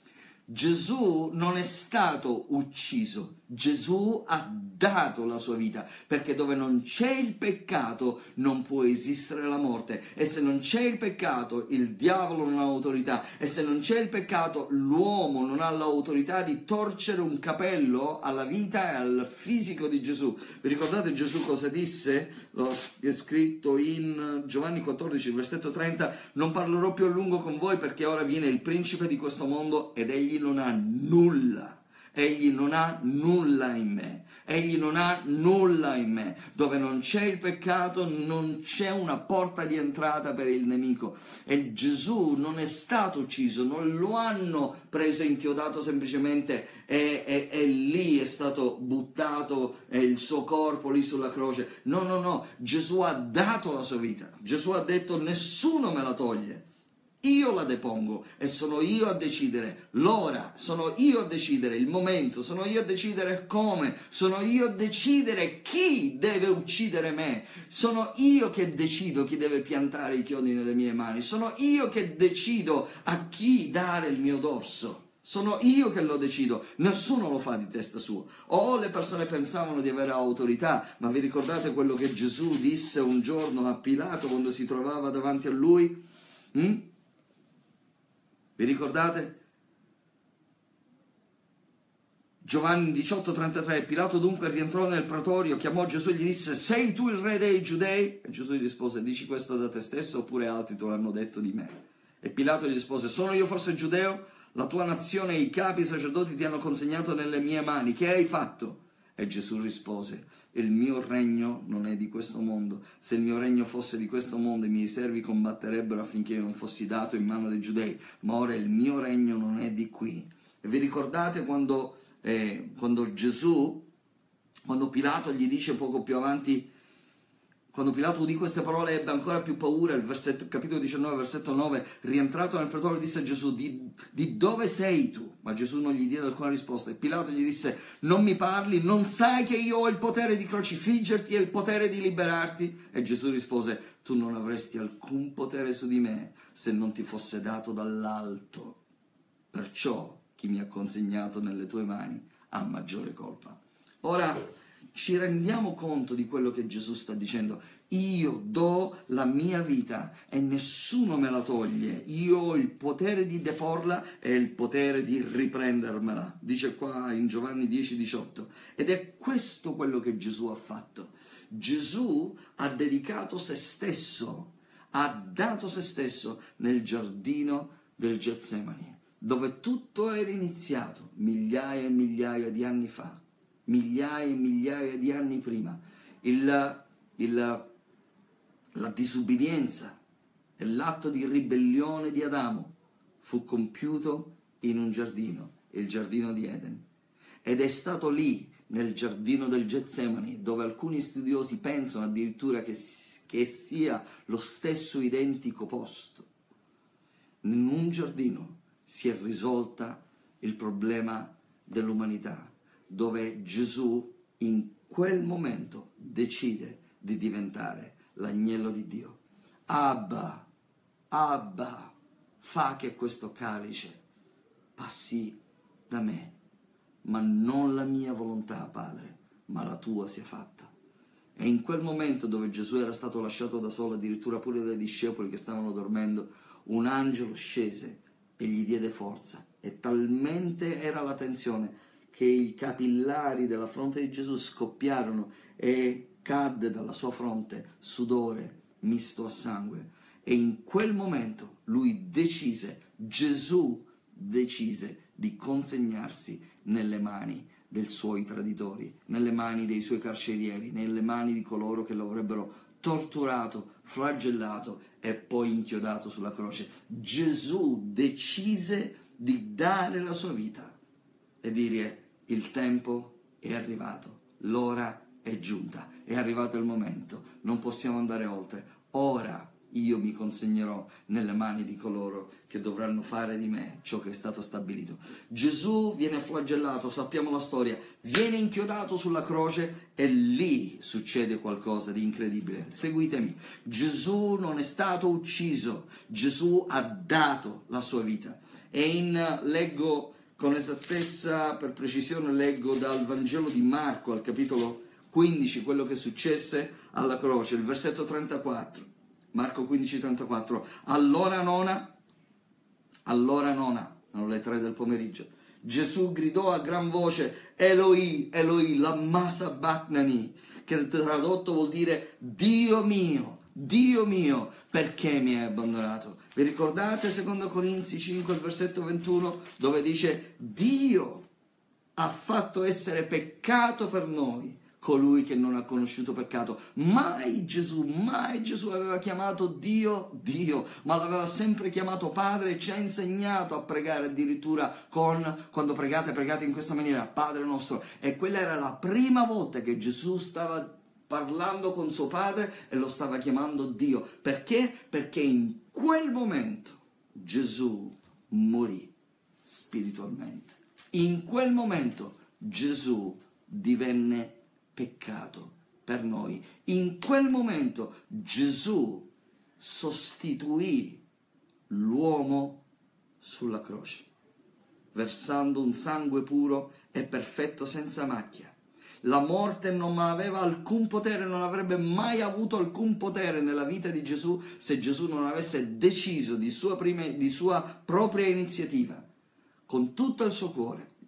Gesù non è stato ucciso, Gesù ha dato la sua vita, perché dove non c'è il peccato non può esistere la morte, e se non c'è il peccato il diavolo non ha autorità, e se non c'è il peccato l'uomo non ha l'autorità di torcere un capello alla vita e al fisico di Gesù. Vi ricordate Gesù cosa disse? Lo è scritto in Giovanni 14, versetto 30, non parlerò più a lungo con voi perché ora viene il principe di questo mondo ed egli non ha nulla. Egli non ha nulla in me, egli non ha nulla in me. Dove non c'è il peccato non c'è una porta di entrata per il nemico. E Gesù non è stato ucciso, non lo hanno preso e inchiodato semplicemente e lì è stato buttato il suo corpo lì sulla croce. No, Gesù ha dato la sua vita. Gesù ha detto nessuno me la toglie. Io la depongo e sono io a decidere l'ora, sono io a decidere il momento, sono io a decidere come, sono io a decidere chi deve uccidere me, sono io che decido chi deve piantare i chiodi nelle mie mani, sono io che decido a chi dare il mio dorso. Sono io che lo decido, nessuno lo fa di testa sua. Le persone pensavano di avere autorità, ma vi ricordate quello che Gesù disse un giorno a Pilato quando si trovava davanti a lui? Vi ricordate? Giovanni 18,33, Pilato dunque rientrò nel pretorio, chiamò Gesù e gli disse: sei tu il re dei Giudei? E Gesù gli rispose: dici questo da te stesso oppure altri te l'hanno detto di me? E Pilato gli rispose: sono io forse giudeo? La tua nazione e i capi sacerdoti ti hanno consegnato nelle mie mani, che hai fatto? E Gesù rispose: il mio regno non è di questo mondo. Se il mio regno fosse di questo mondo, i miei servi combatterebbero affinché io non fossi dato in mano dei giudei, ma ora il mio regno non è di qui. E vi ricordate quando Pilato gli dice poco più avanti, quando Pilato udì queste parole ebbe ancora più paura, capitolo 19, versetto 9, rientrato nel pretorio disse a Gesù: di dove sei tu? Ma Gesù non gli diede alcuna risposta, e Pilato gli disse: non mi parli? Non sai che io ho il potere di crocifiggerti e il potere di liberarti? E Gesù rispose: tu non avresti alcun potere su di me se non ti fosse dato dall'alto. Perciò chi mi ha consegnato nelle tue mani ha maggiore colpa. Ora ci rendiamo conto di quello che Gesù sta dicendo: io do la mia vita e nessuno me la toglie, io ho il potere di deporla e il potere di riprendermela, dice qua in Giovanni 10,18. Ed è questo quello che Gesù ha fatto. Gesù ha dedicato se stesso, ha dato se stesso nel giardino del Getsemani, dove tutto era iniziato migliaia e migliaia di anni fa, migliaia e migliaia di anni prima. La disubbidienza e l'atto di ribellione di Adamo fu compiuto in un giardino, il giardino di Eden. Ed è stato lì, nel giardino del Getsemani, dove alcuni studiosi pensano addirittura che sia lo stesso identico posto. In un giardino si è risolta il problema dell'umanità, dove Gesù in quel momento decide di diventare l'agnello di Dio. Abba, Abba, fa che questo calice passi da me, ma non la mia volontà, Padre, ma la tua sia fatta. E in quel momento dove Gesù era stato lasciato da solo, addirittura pure dai discepoli che stavano dormendo, un angelo scese e gli diede forza, e talmente era la tensione che i capillari della fronte di Gesù scoppiarono e cadde dalla sua fronte sudore misto a sangue. E in quel momento Gesù decise di consegnarsi nelle mani dei suoi traditori, nelle mani dei suoi carcerieri, nelle mani di coloro che lo avrebbero torturato, flagellato e poi inchiodato sulla croce. Gesù decise di dare la sua vita e dire: il tempo è arrivato, l'ora è giunta, è arrivato il momento, non possiamo andare oltre. Ora io mi consegnerò nelle mani di coloro che dovranno fare di me ciò che è stato stabilito. Gesù viene flagellato, sappiamo la storia, viene inchiodato sulla croce e lì succede qualcosa di incredibile. Seguitemi, Gesù non è stato ucciso, Gesù ha dato la sua vita. E leggo con esattezza, per precisione, leggo dal Vangelo di Marco al capitolo 15 quello che successe alla croce, il versetto 34. Marco 15,34. All'ora nona, erano le 3 del pomeriggio, Gesù gridò a gran voce: Eloi, Eloi, lama sabachthani, che tradotto vuol dire Dio mio, perché mi hai abbandonato? Vi ricordate 2 Corinzi 5, versetto 21, dove dice: Dio ha fatto essere peccato per noi colui che non ha conosciuto peccato. Mai Gesù aveva chiamato Dio, ma l'aveva sempre chiamato Padre, e ci ha insegnato a pregare addirittura quando pregate in questa maniera: Padre nostro. E quella era la prima volta che Gesù stava parlando con suo Padre e lo stava chiamando Dio. Perché? Perché in quel momento Gesù morì spiritualmente. In quel momento Gesù divenne peccato per noi. In quel momento Gesù sostituì l'uomo sulla croce, versando un sangue puro e perfetto senza macchia. La morte non aveva alcun potere, non avrebbe mai avuto alcun potere nella vita di Gesù se Gesù non avesse deciso di sua propria iniziativa, con tutto il suo cuore,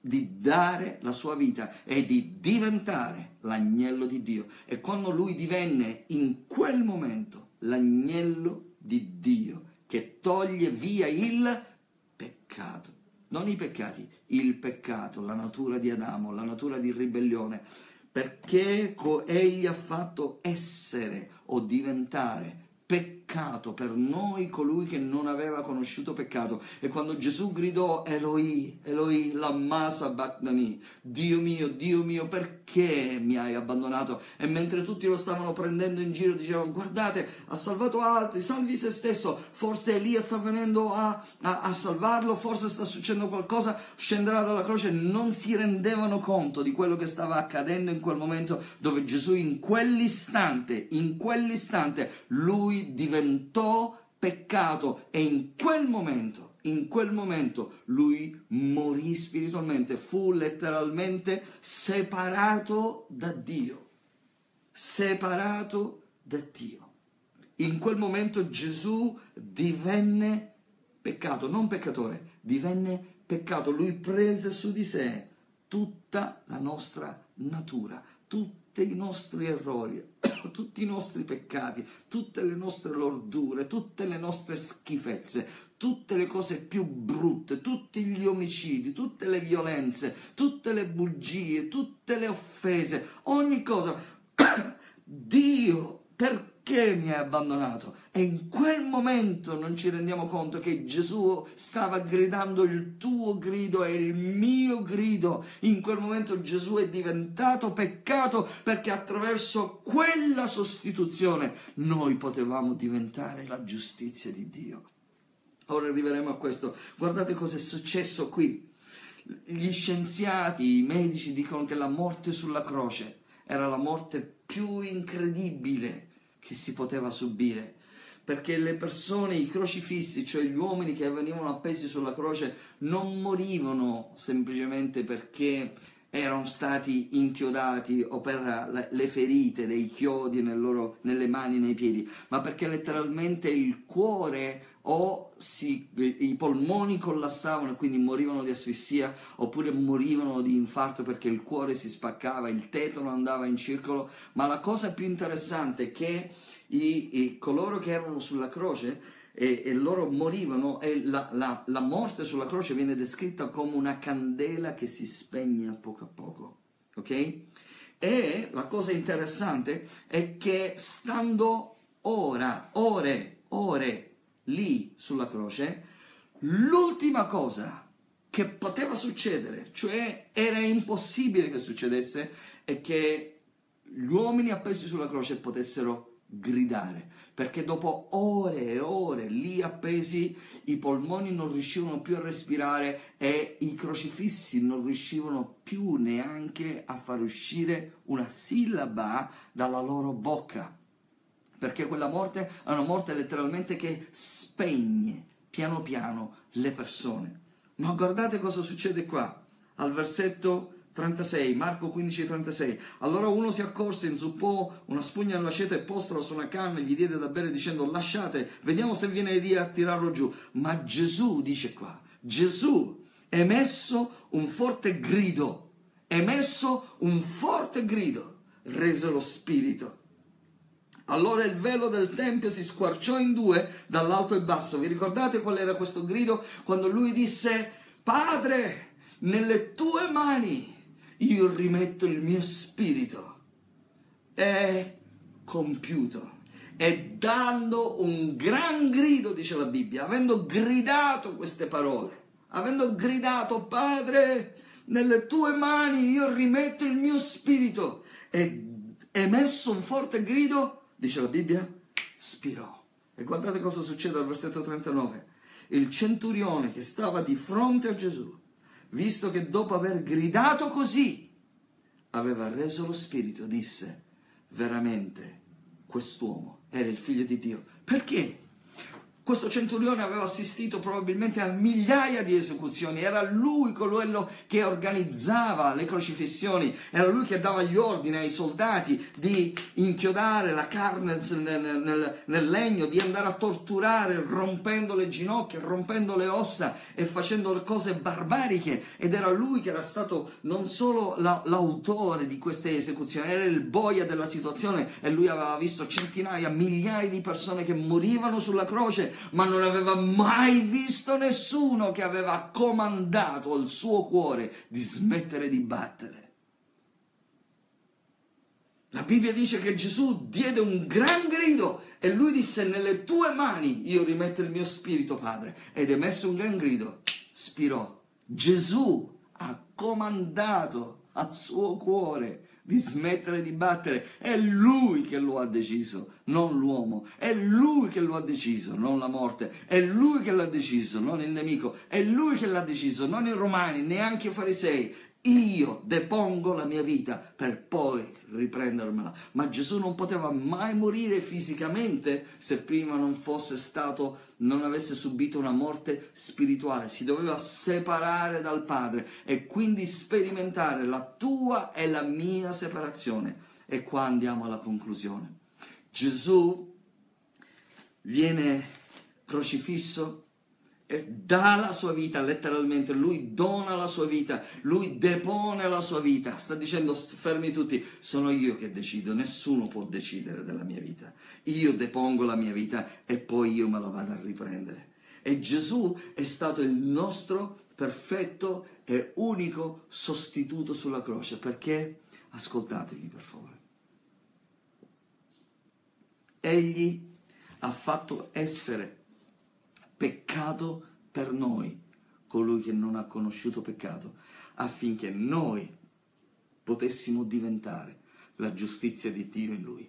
di dare la sua vita e di diventare l'agnello di Dio. E quando lui divenne in quel momento l'agnello di Dio che toglie via il peccato, non i peccati, il peccato, la natura di Adamo, la natura di ribellione, perché egli ha fatto essere o diventare peccato per noi colui che non aveva conosciuto peccato. E quando Gesù gridò Eloi, Eloi, lama sabachthani, Dio mio, perché mi hai abbandonato? E mentre tutti lo stavano prendendo in giro dicevano: guardate, ha salvato altri, salvi se stesso, forse Elia sta venendo a salvarlo, forse sta succedendo qualcosa, scenderà dalla croce. Non si rendevano conto di quello che stava accadendo in quel momento, dove Gesù in quell'istante, lui diventò peccato, e in quel momento lui morì spiritualmente, fu letteralmente separato da Dio. In quel momento Gesù divenne peccato, non peccatore, divenne peccato. Lui prese su di sé tutta la nostra natura, tutti i nostri errori, tutti i nostri peccati, tutte le nostre lordure, tutte le nostre schifezze, tutte le cose più brutte, tutti gli omicidi, tutte le violenze, tutte le bugie, tutte le offese, ogni cosa. Dio, perché mi hai abbandonato? E in quel momento non ci rendiamo conto che Gesù stava gridando il tuo grido e il mio grido. In quel momento Gesù è diventato peccato, perché attraverso quella sostituzione noi potevamo diventare la giustizia di Dio. Ora arriveremo a questo. Guardate cosa è successo qui. Gli scienziati, i medici dicono che la morte sulla croce era la morte più incredibile che si poteva subire, perché le persone, i crocifissi, cioè gli uomini che venivano appesi sulla croce, non morivano semplicemente perché erano stati inchiodati o per le ferite dei chiodi nelle mani e nei piedi, ma perché letteralmente il cuore i polmoni collassavano e quindi morivano di asfissia, oppure morivano di infarto perché il cuore si spaccava, il tetano andava in circolo. Ma la cosa più interessante è che coloro che erano sulla croce e loro morivano, e la morte sulla croce viene descritta come una candela che si spegne a poco, ok? E la cosa interessante è che stando ore lì sulla croce, l'ultima cosa che poteva succedere, cioè era impossibile che succedesse, è che gli uomini appesi sulla croce potessero gridare, perché dopo ore e ore lì appesi i polmoni non riuscivano più a respirare e i crocifissi non riuscivano più neanche a far uscire una sillaba dalla loro bocca, perché quella morte è una morte letteralmente che spegne piano piano le persone. Ma guardate cosa succede qua, al versetto 36, Marco 15:36. Allora uno si accorse, inzuppò una spugna nell'aceto e postala su una canna e gli diede da bere dicendo: lasciate, vediamo se viene Elia a tirarlo giù. Ma Gesù, dice qua, Gesù emesso un forte grido, rese lo spirito. Allora il velo del tempio si squarciò in due dall'alto al basso. Vi ricordate qual era questo grido? Quando lui disse: Padre, nelle tue mani io rimetto il mio spirito. È compiuto. E dando un gran grido, dice la Bibbia, avendo gridato queste parole, avendo gridato: Padre, nelle tue mani io rimetto il mio spirito, e emesso un forte grido, dice la Bibbia, spirò. E guardate cosa succede al versetto 39. Il centurione che stava di fronte a Gesù, visto che dopo aver gridato così aveva reso lo spirito, disse: veramente quest'uomo era il figlio di Dio. Perché? Questo centurione aveva assistito probabilmente a migliaia di esecuzioni, era lui quello che organizzava le crocifissioni, era lui che dava gli ordini ai soldati di inchiodare la carne nel legno, di andare a torturare rompendo le ginocchia, rompendo le ossa e facendo le cose barbariche, ed era lui che era stato non solo l'autore di queste esecuzioni, era il boia della situazione, e lui aveva visto centinaia, migliaia di persone che morivano sulla croce, ma non aveva mai visto nessuno che aveva comandato al suo cuore di smettere di battere. La Bibbia dice che Gesù diede un gran grido e lui disse: nelle tue mani io rimetto il mio spirito, Padre. Ed emesso un gran grido, spirò. Gesù ha comandato al suo cuore di smettere di battere. È lui che lo ha deciso, non l'uomo. È lui che lo ha deciso, non la morte. È lui che l'ha deciso, non il nemico. È lui che l'ha deciso, non i romani, neanche i farisei. Io depongo la mia vita per poi riprendermela. Ma Gesù non poteva mai morire fisicamente se prima non avesse subito una morte spirituale. Si doveva separare dal Padre e quindi sperimentare la tua e la mia separazione. E qua andiamo alla conclusione. Gesù viene crocifisso e dà la sua vita, letteralmente, lui dona la sua vita, lui depone la sua vita, sta dicendo: fermi tutti, sono io che decido, nessuno può decidere della mia vita, io depongo la mia vita e poi io me la vado a riprendere. E Gesù è stato il nostro perfetto e unico sostituto sulla croce, perché, ascoltatemi per favore, egli ha fatto essere peccato per noi colui che non ha conosciuto peccato, affinché noi potessimo diventare la giustizia di Dio in lui.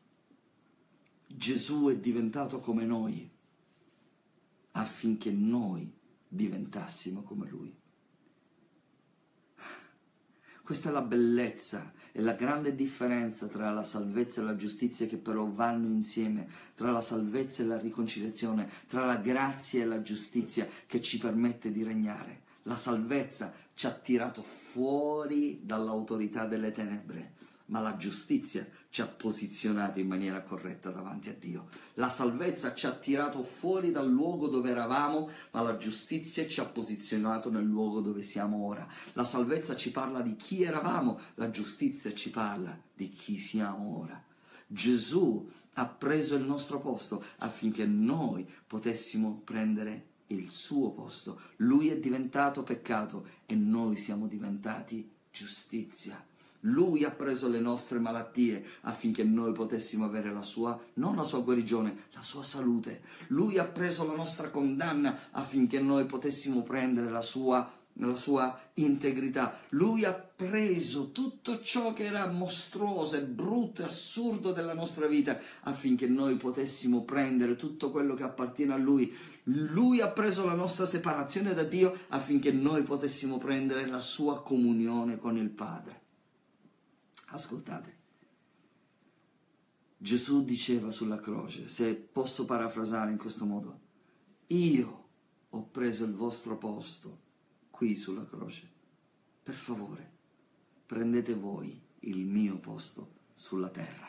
Gesù è diventato come noi affinché noi diventassimo come lui. Questa è la bellezza e la grande differenza tra la salvezza e la giustizia, che però vanno insieme, tra la salvezza e la riconciliazione, tra la grazia e la giustizia che ci permette di regnare. La salvezza ci ha tirato fuori dall'autorità delle tenebre, ma la giustizia ci ha posizionati in maniera corretta davanti a Dio. La salvezza ci ha tirato fuori dal luogo dove eravamo, ma la giustizia ci ha posizionato nel luogo dove siamo ora. La salvezza ci parla di chi eravamo, la giustizia ci parla di chi siamo ora. Gesù ha preso il nostro posto affinché noi potessimo prendere il suo posto. Lui è diventato peccato e noi siamo diventati giustizia. Lui ha preso le nostre malattie affinché noi potessimo avere non la sua guarigione, la sua salute. Lui ha preso la nostra condanna affinché noi potessimo prendere la sua integrità. Lui ha preso tutto ciò che era mostruoso e brutto e assurdo della nostra vita affinché noi potessimo prendere tutto quello che appartiene a Lui. Lui ha preso la nostra separazione da Dio affinché noi potessimo prendere la sua comunione con il Padre. Ascoltate, Gesù diceva sulla croce, se posso parafrasare in questo modo: io ho preso il vostro posto qui sulla croce, per favore prendete voi il mio posto sulla terra.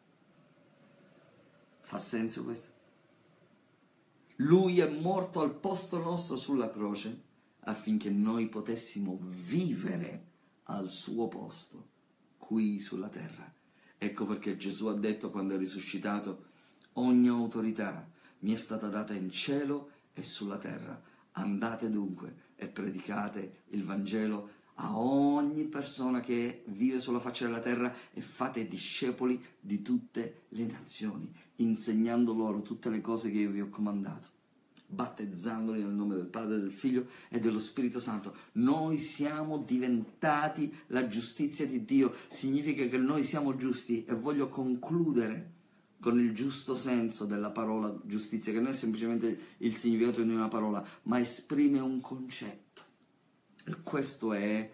Fa senso questo? Lui è morto al posto nostro sulla croce affinché noi potessimo vivere al suo posto qui sulla terra. Ecco perché Gesù ha detto, quando è risuscitato: ogni autorità mi è stata data in cielo e sulla terra. Andate dunque e predicate il Vangelo a ogni persona che vive sulla faccia della terra e fate discepoli di tutte le nazioni, insegnando loro tutte le cose che io vi ho comandato, battezzandoli nel nome del Padre, del Figlio e dello Spirito Santo. Noi siamo diventati la giustizia di Dio, significa che noi siamo giusti. E voglio concludere con il giusto senso della parola giustizia, che non è semplicemente il significato di una parola, ma esprime un concetto. E questo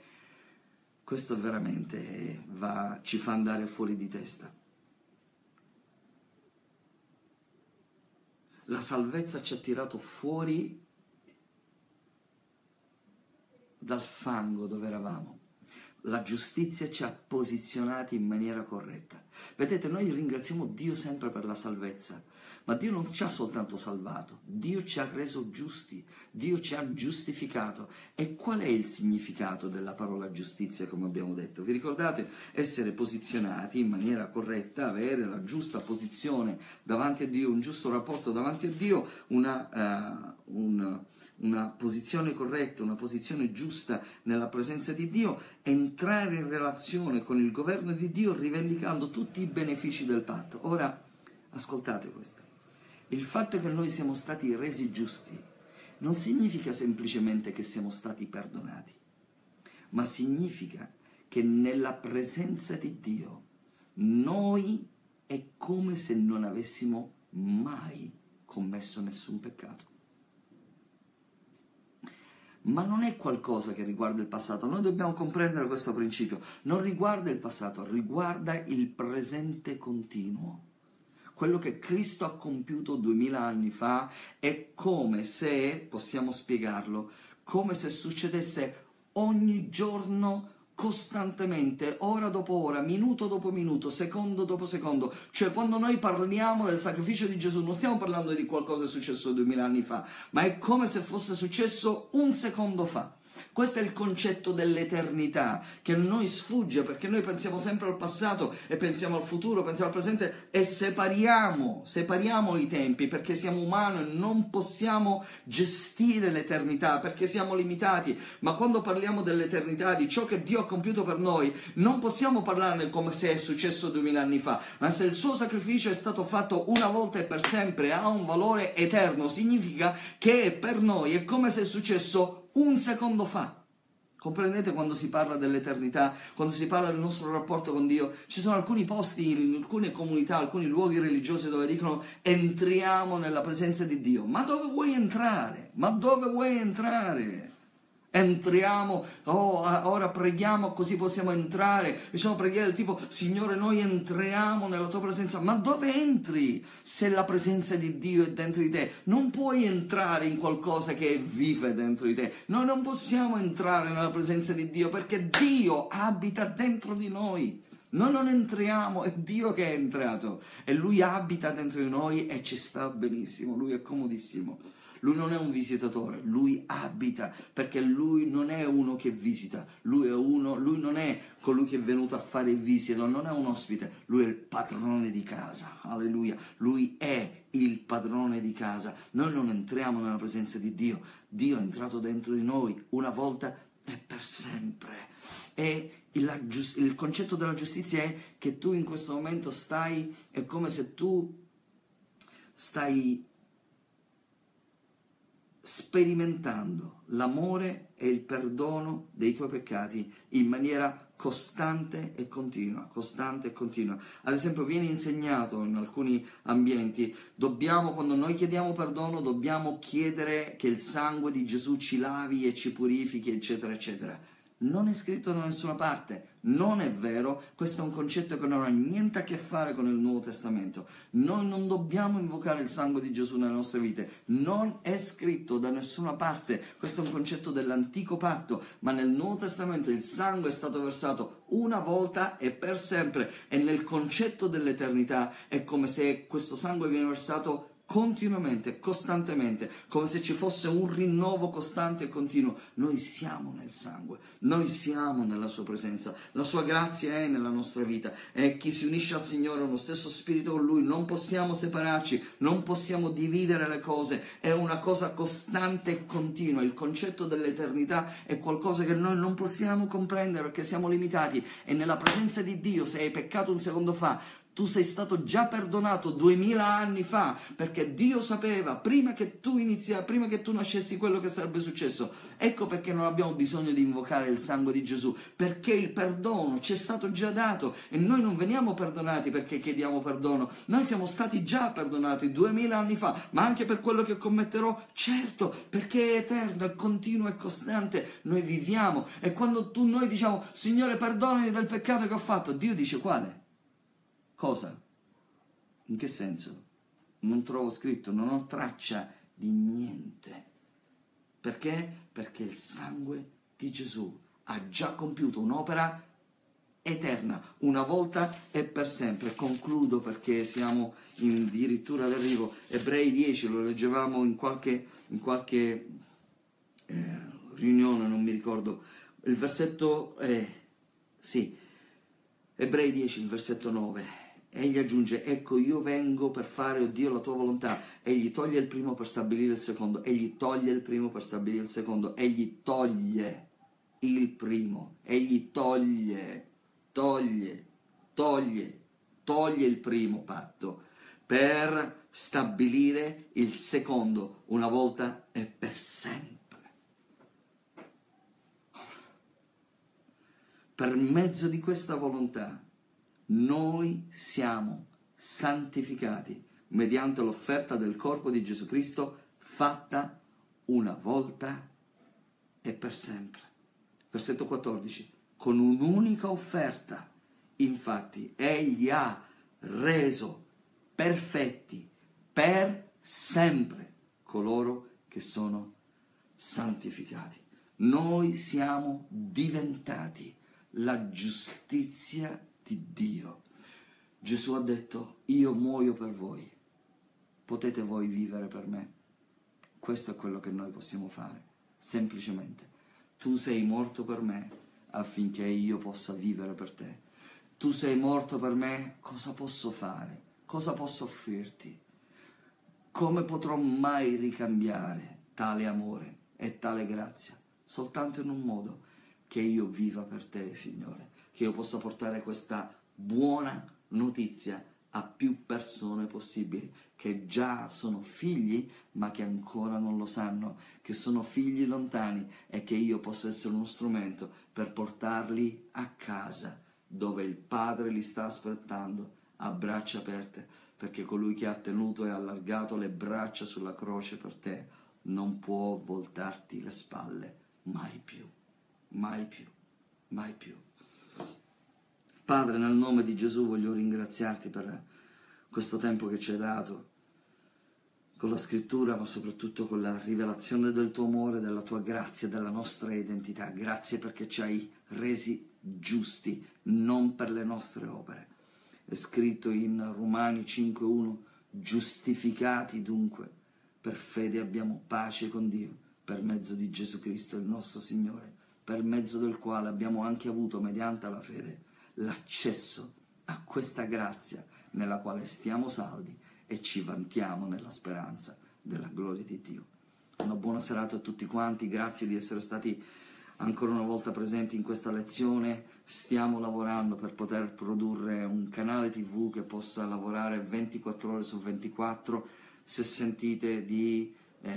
veramente ci fa andare fuori di testa. La salvezza ci ha tirato fuori dal fango dove eravamo. La giustizia ci ha posizionati in maniera corretta. Vedete, noi ringraziamo Dio sempre per la salvezza, ma Dio non ci ha soltanto salvato, Dio ci ha reso giusti, Dio ci ha giustificato. E qual è il significato della parola giustizia, come abbiamo detto? Vi ricordate? Essere posizionati in maniera corretta, avere la giusta posizione davanti a Dio, un giusto rapporto davanti a Dio, una posizione corretta, una posizione giusta nella presenza di Dio, entrare in relazione con il governo di Dio rivendicando tutti i benefici del patto. Ora, ascoltate questo. Il fatto che noi siamo stati resi giusti non significa semplicemente che siamo stati perdonati, ma significa che nella presenza di Dio noi è come se non avessimo mai commesso nessun peccato. Ma non è qualcosa che riguarda il passato, noi dobbiamo comprendere questo principio, non riguarda il passato, riguarda il presente continuo. Quello che Cristo ha compiuto 2000 anni fa è come se, possiamo spiegarlo, come se succedesse ogni giorno, costantemente, ora dopo ora, minuto dopo minuto, secondo dopo secondo. Cioè, quando noi parliamo del sacrificio di Gesù non stiamo parlando di qualcosa che è successo 2000 anni fa, ma è come se fosse successo un secondo fa. Questo è il concetto dell'eternità, che a noi sfugge perché noi pensiamo sempre al passato e pensiamo al futuro, pensiamo al presente e separiamo i tempi perché siamo umani e non possiamo gestire l'eternità perché siamo limitati. Ma quando parliamo dell'eternità, di ciò che Dio ha compiuto per noi, non possiamo parlarne come se è successo 2000 anni fa, ma se il suo sacrificio è stato fatto una volta e per sempre, ha un valore eterno, significa che per noi è come se è successo un secondo fa. Comprendete quando si parla dell'eternità, quando si parla del nostro rapporto con Dio? Ci sono alcuni posti, in alcune comunità, alcuni luoghi religiosi dove dicono entriamo nella presenza di Dio. Ma dove vuoi entrare? Ma dove vuoi entrare? Entriamo, ora preghiamo così possiamo entrare. E sono preghiere del tipo, Signore, noi entriamo nella tua presenza. Ma dove entri se la presenza di Dio è dentro di te? Non puoi entrare in qualcosa che vive dentro di te. Noi non possiamo entrare nella presenza di Dio perché Dio abita dentro di noi. Noi non entriamo, è Dio che è entrato e Lui abita dentro di noi e ci sta benissimo, Lui è comodissimo. Lui non è un visitatore, Lui abita, perché Lui non è uno che visita, Lui non è colui che è venuto a fare visita, non è un ospite, Lui è il padrone di casa, alleluia, Lui è il padrone di casa. Noi non entriamo nella presenza di Dio, Dio è entrato dentro di noi una volta e per sempre. E il concetto della giustizia è che tu in questo momento è come se tu stai sperimentando l'amore e il perdono dei tuoi peccati in maniera costante e continua, costante e continua. Ad esempio viene insegnato in alcuni ambienti, quando noi chiediamo perdono, dobbiamo chiedere che il sangue di Gesù ci lavi e ci purifichi, eccetera, eccetera. Non è scritto da nessuna parte, non è vero, questo è un concetto che non ha niente a che fare con il Nuovo Testamento. Noi non dobbiamo invocare il sangue di Gesù nelle nostre vite, non è scritto da nessuna parte, questo è un concetto dell'antico patto, ma nel Nuovo Testamento il sangue è stato versato una volta e per sempre, e nel concetto dell'eternità è come se questo sangue viene versato continuamente, costantemente, come se ci fosse un rinnovo costante e continuo. Noi siamo nel sangue, noi siamo nella sua presenza, la sua grazia è nella nostra vita e chi si unisce al Signore ha uno stesso spirito con Lui, non possiamo separarci, non possiamo dividere le cose, è una cosa costante e continua. Il concetto dell'eternità è qualcosa che noi non possiamo comprendere perché siamo limitati e nella presenza di Dio, se hai peccato un secondo fa, tu sei stato già perdonato 2000 anni fa, perché Dio sapeva prima che tu nascessi quello che sarebbe successo. Ecco perché non abbiamo bisogno di invocare il sangue di Gesù, perché il perdono ci è stato già dato e noi non veniamo perdonati perché chiediamo perdono. Noi siamo stati già perdonati 2000 anni fa, ma anche per quello che commetterò, certo, perché è eterno, è continuo e costante. Noi viviamo e quando noi diciamo Signore perdonami del peccato che ho fatto, Dio dice quale? Cosa? In che senso? non trovo scritto, non ho traccia di niente. Perché? Perché il sangue di Gesù ha già compiuto un'opera eterna, una volta e per sempre. Concludo perché siamo addirittura d'arrivo. Ebrei 10, lo leggevamo in qualche riunione, non mi ricordo. Il versetto, sì, Ebrei 10, il versetto 9. Egli aggiunge: ecco, io vengo per fare, oh Dio, la tua volontà. Egli toglie il primo per stabilire il secondo. Egli toglie il primo per stabilire il secondo. Egli toglie il primo. Egli toglie il primo patto per stabilire il secondo una volta e per sempre. Per mezzo di questa volontà noi siamo santificati mediante l'offerta del corpo di Gesù Cristo fatta una volta e per sempre. Versetto 14. Con un'unica offerta, infatti, egli ha reso perfetti per sempre coloro che sono santificati. Noi siamo diventati la giustizia di Dio. Gesù ha detto: io muoio per voi, potete voi vivere per me? Questo è quello che noi possiamo fare, semplicemente. Tu sei morto per me affinché io possa vivere per te. Tu sei morto per me, cosa posso fare? Cosa posso offrirti? Come potrò mai ricambiare tale amore e tale grazia? Soltanto in un modo: che io viva per te, Signore, che io possa portare questa buona notizia a più persone possibili, che già sono figli ma che ancora non lo sanno, che sono figli lontani, e che io possa essere uno strumento per portarli a casa, dove il Padre li sta aspettando a braccia aperte, perché colui che ha tenuto e allargato le braccia sulla croce per te non può voltarti le spalle mai più, mai più, mai più. Padre, nel nome di Gesù voglio ringraziarti per questo tempo che ci hai dato, con la scrittura, ma soprattutto con la rivelazione del tuo amore, della tua grazia, della nostra identità. Grazie perché ci hai resi giusti, non per le nostre opere. È scritto in Romani 5:1: giustificati dunque per fede abbiamo pace con Dio per mezzo di Gesù Cristo il nostro Signore, per mezzo del quale abbiamo anche avuto, mediante la fede, l'accesso a questa grazia nella quale stiamo saldi e ci vantiamo nella speranza della gloria di Dio. Una buona serata a tutti quanti, grazie di essere stati ancora una volta presenti in questa lezione. Stiamo lavorando per poter produrre un canale TV che possa lavorare 24 ore su 24. Se sentite di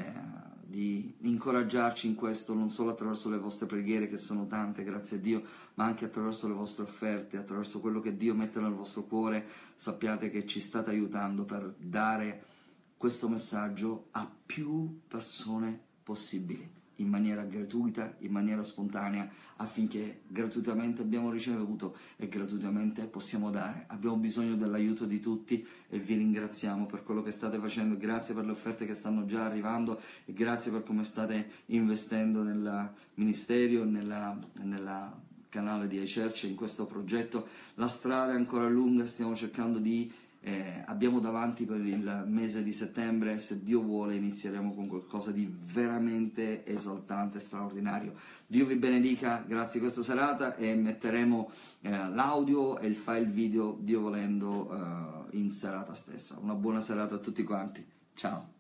incoraggiarci in questo, non solo attraverso le vostre preghiere, che sono tante, grazie a Dio, ma anche attraverso le vostre offerte, attraverso quello che Dio mette nel vostro cuore, sappiate che ci state aiutando per dare questo messaggio a più persone possibili, in maniera gratuita, in maniera spontanea, affinché gratuitamente abbiamo ricevuto e gratuitamente possiamo dare. Abbiamo bisogno dell'aiuto di tutti e vi ringraziamo per quello che state facendo. Grazie per le offerte che stanno già arrivando e grazie per come state investendo nel ministero, nella canale di iChurch, in questo progetto. La strada è ancora lunga, stiamo cercando abbiamo davanti per il mese di settembre, se Dio vuole inizieremo con qualcosa di veramente esaltante, straordinario. Dio vi benedica, grazie questa serata, e metteremo l'audio e il file video, Dio volendo, in serata stessa. Una buona serata a tutti quanti, ciao!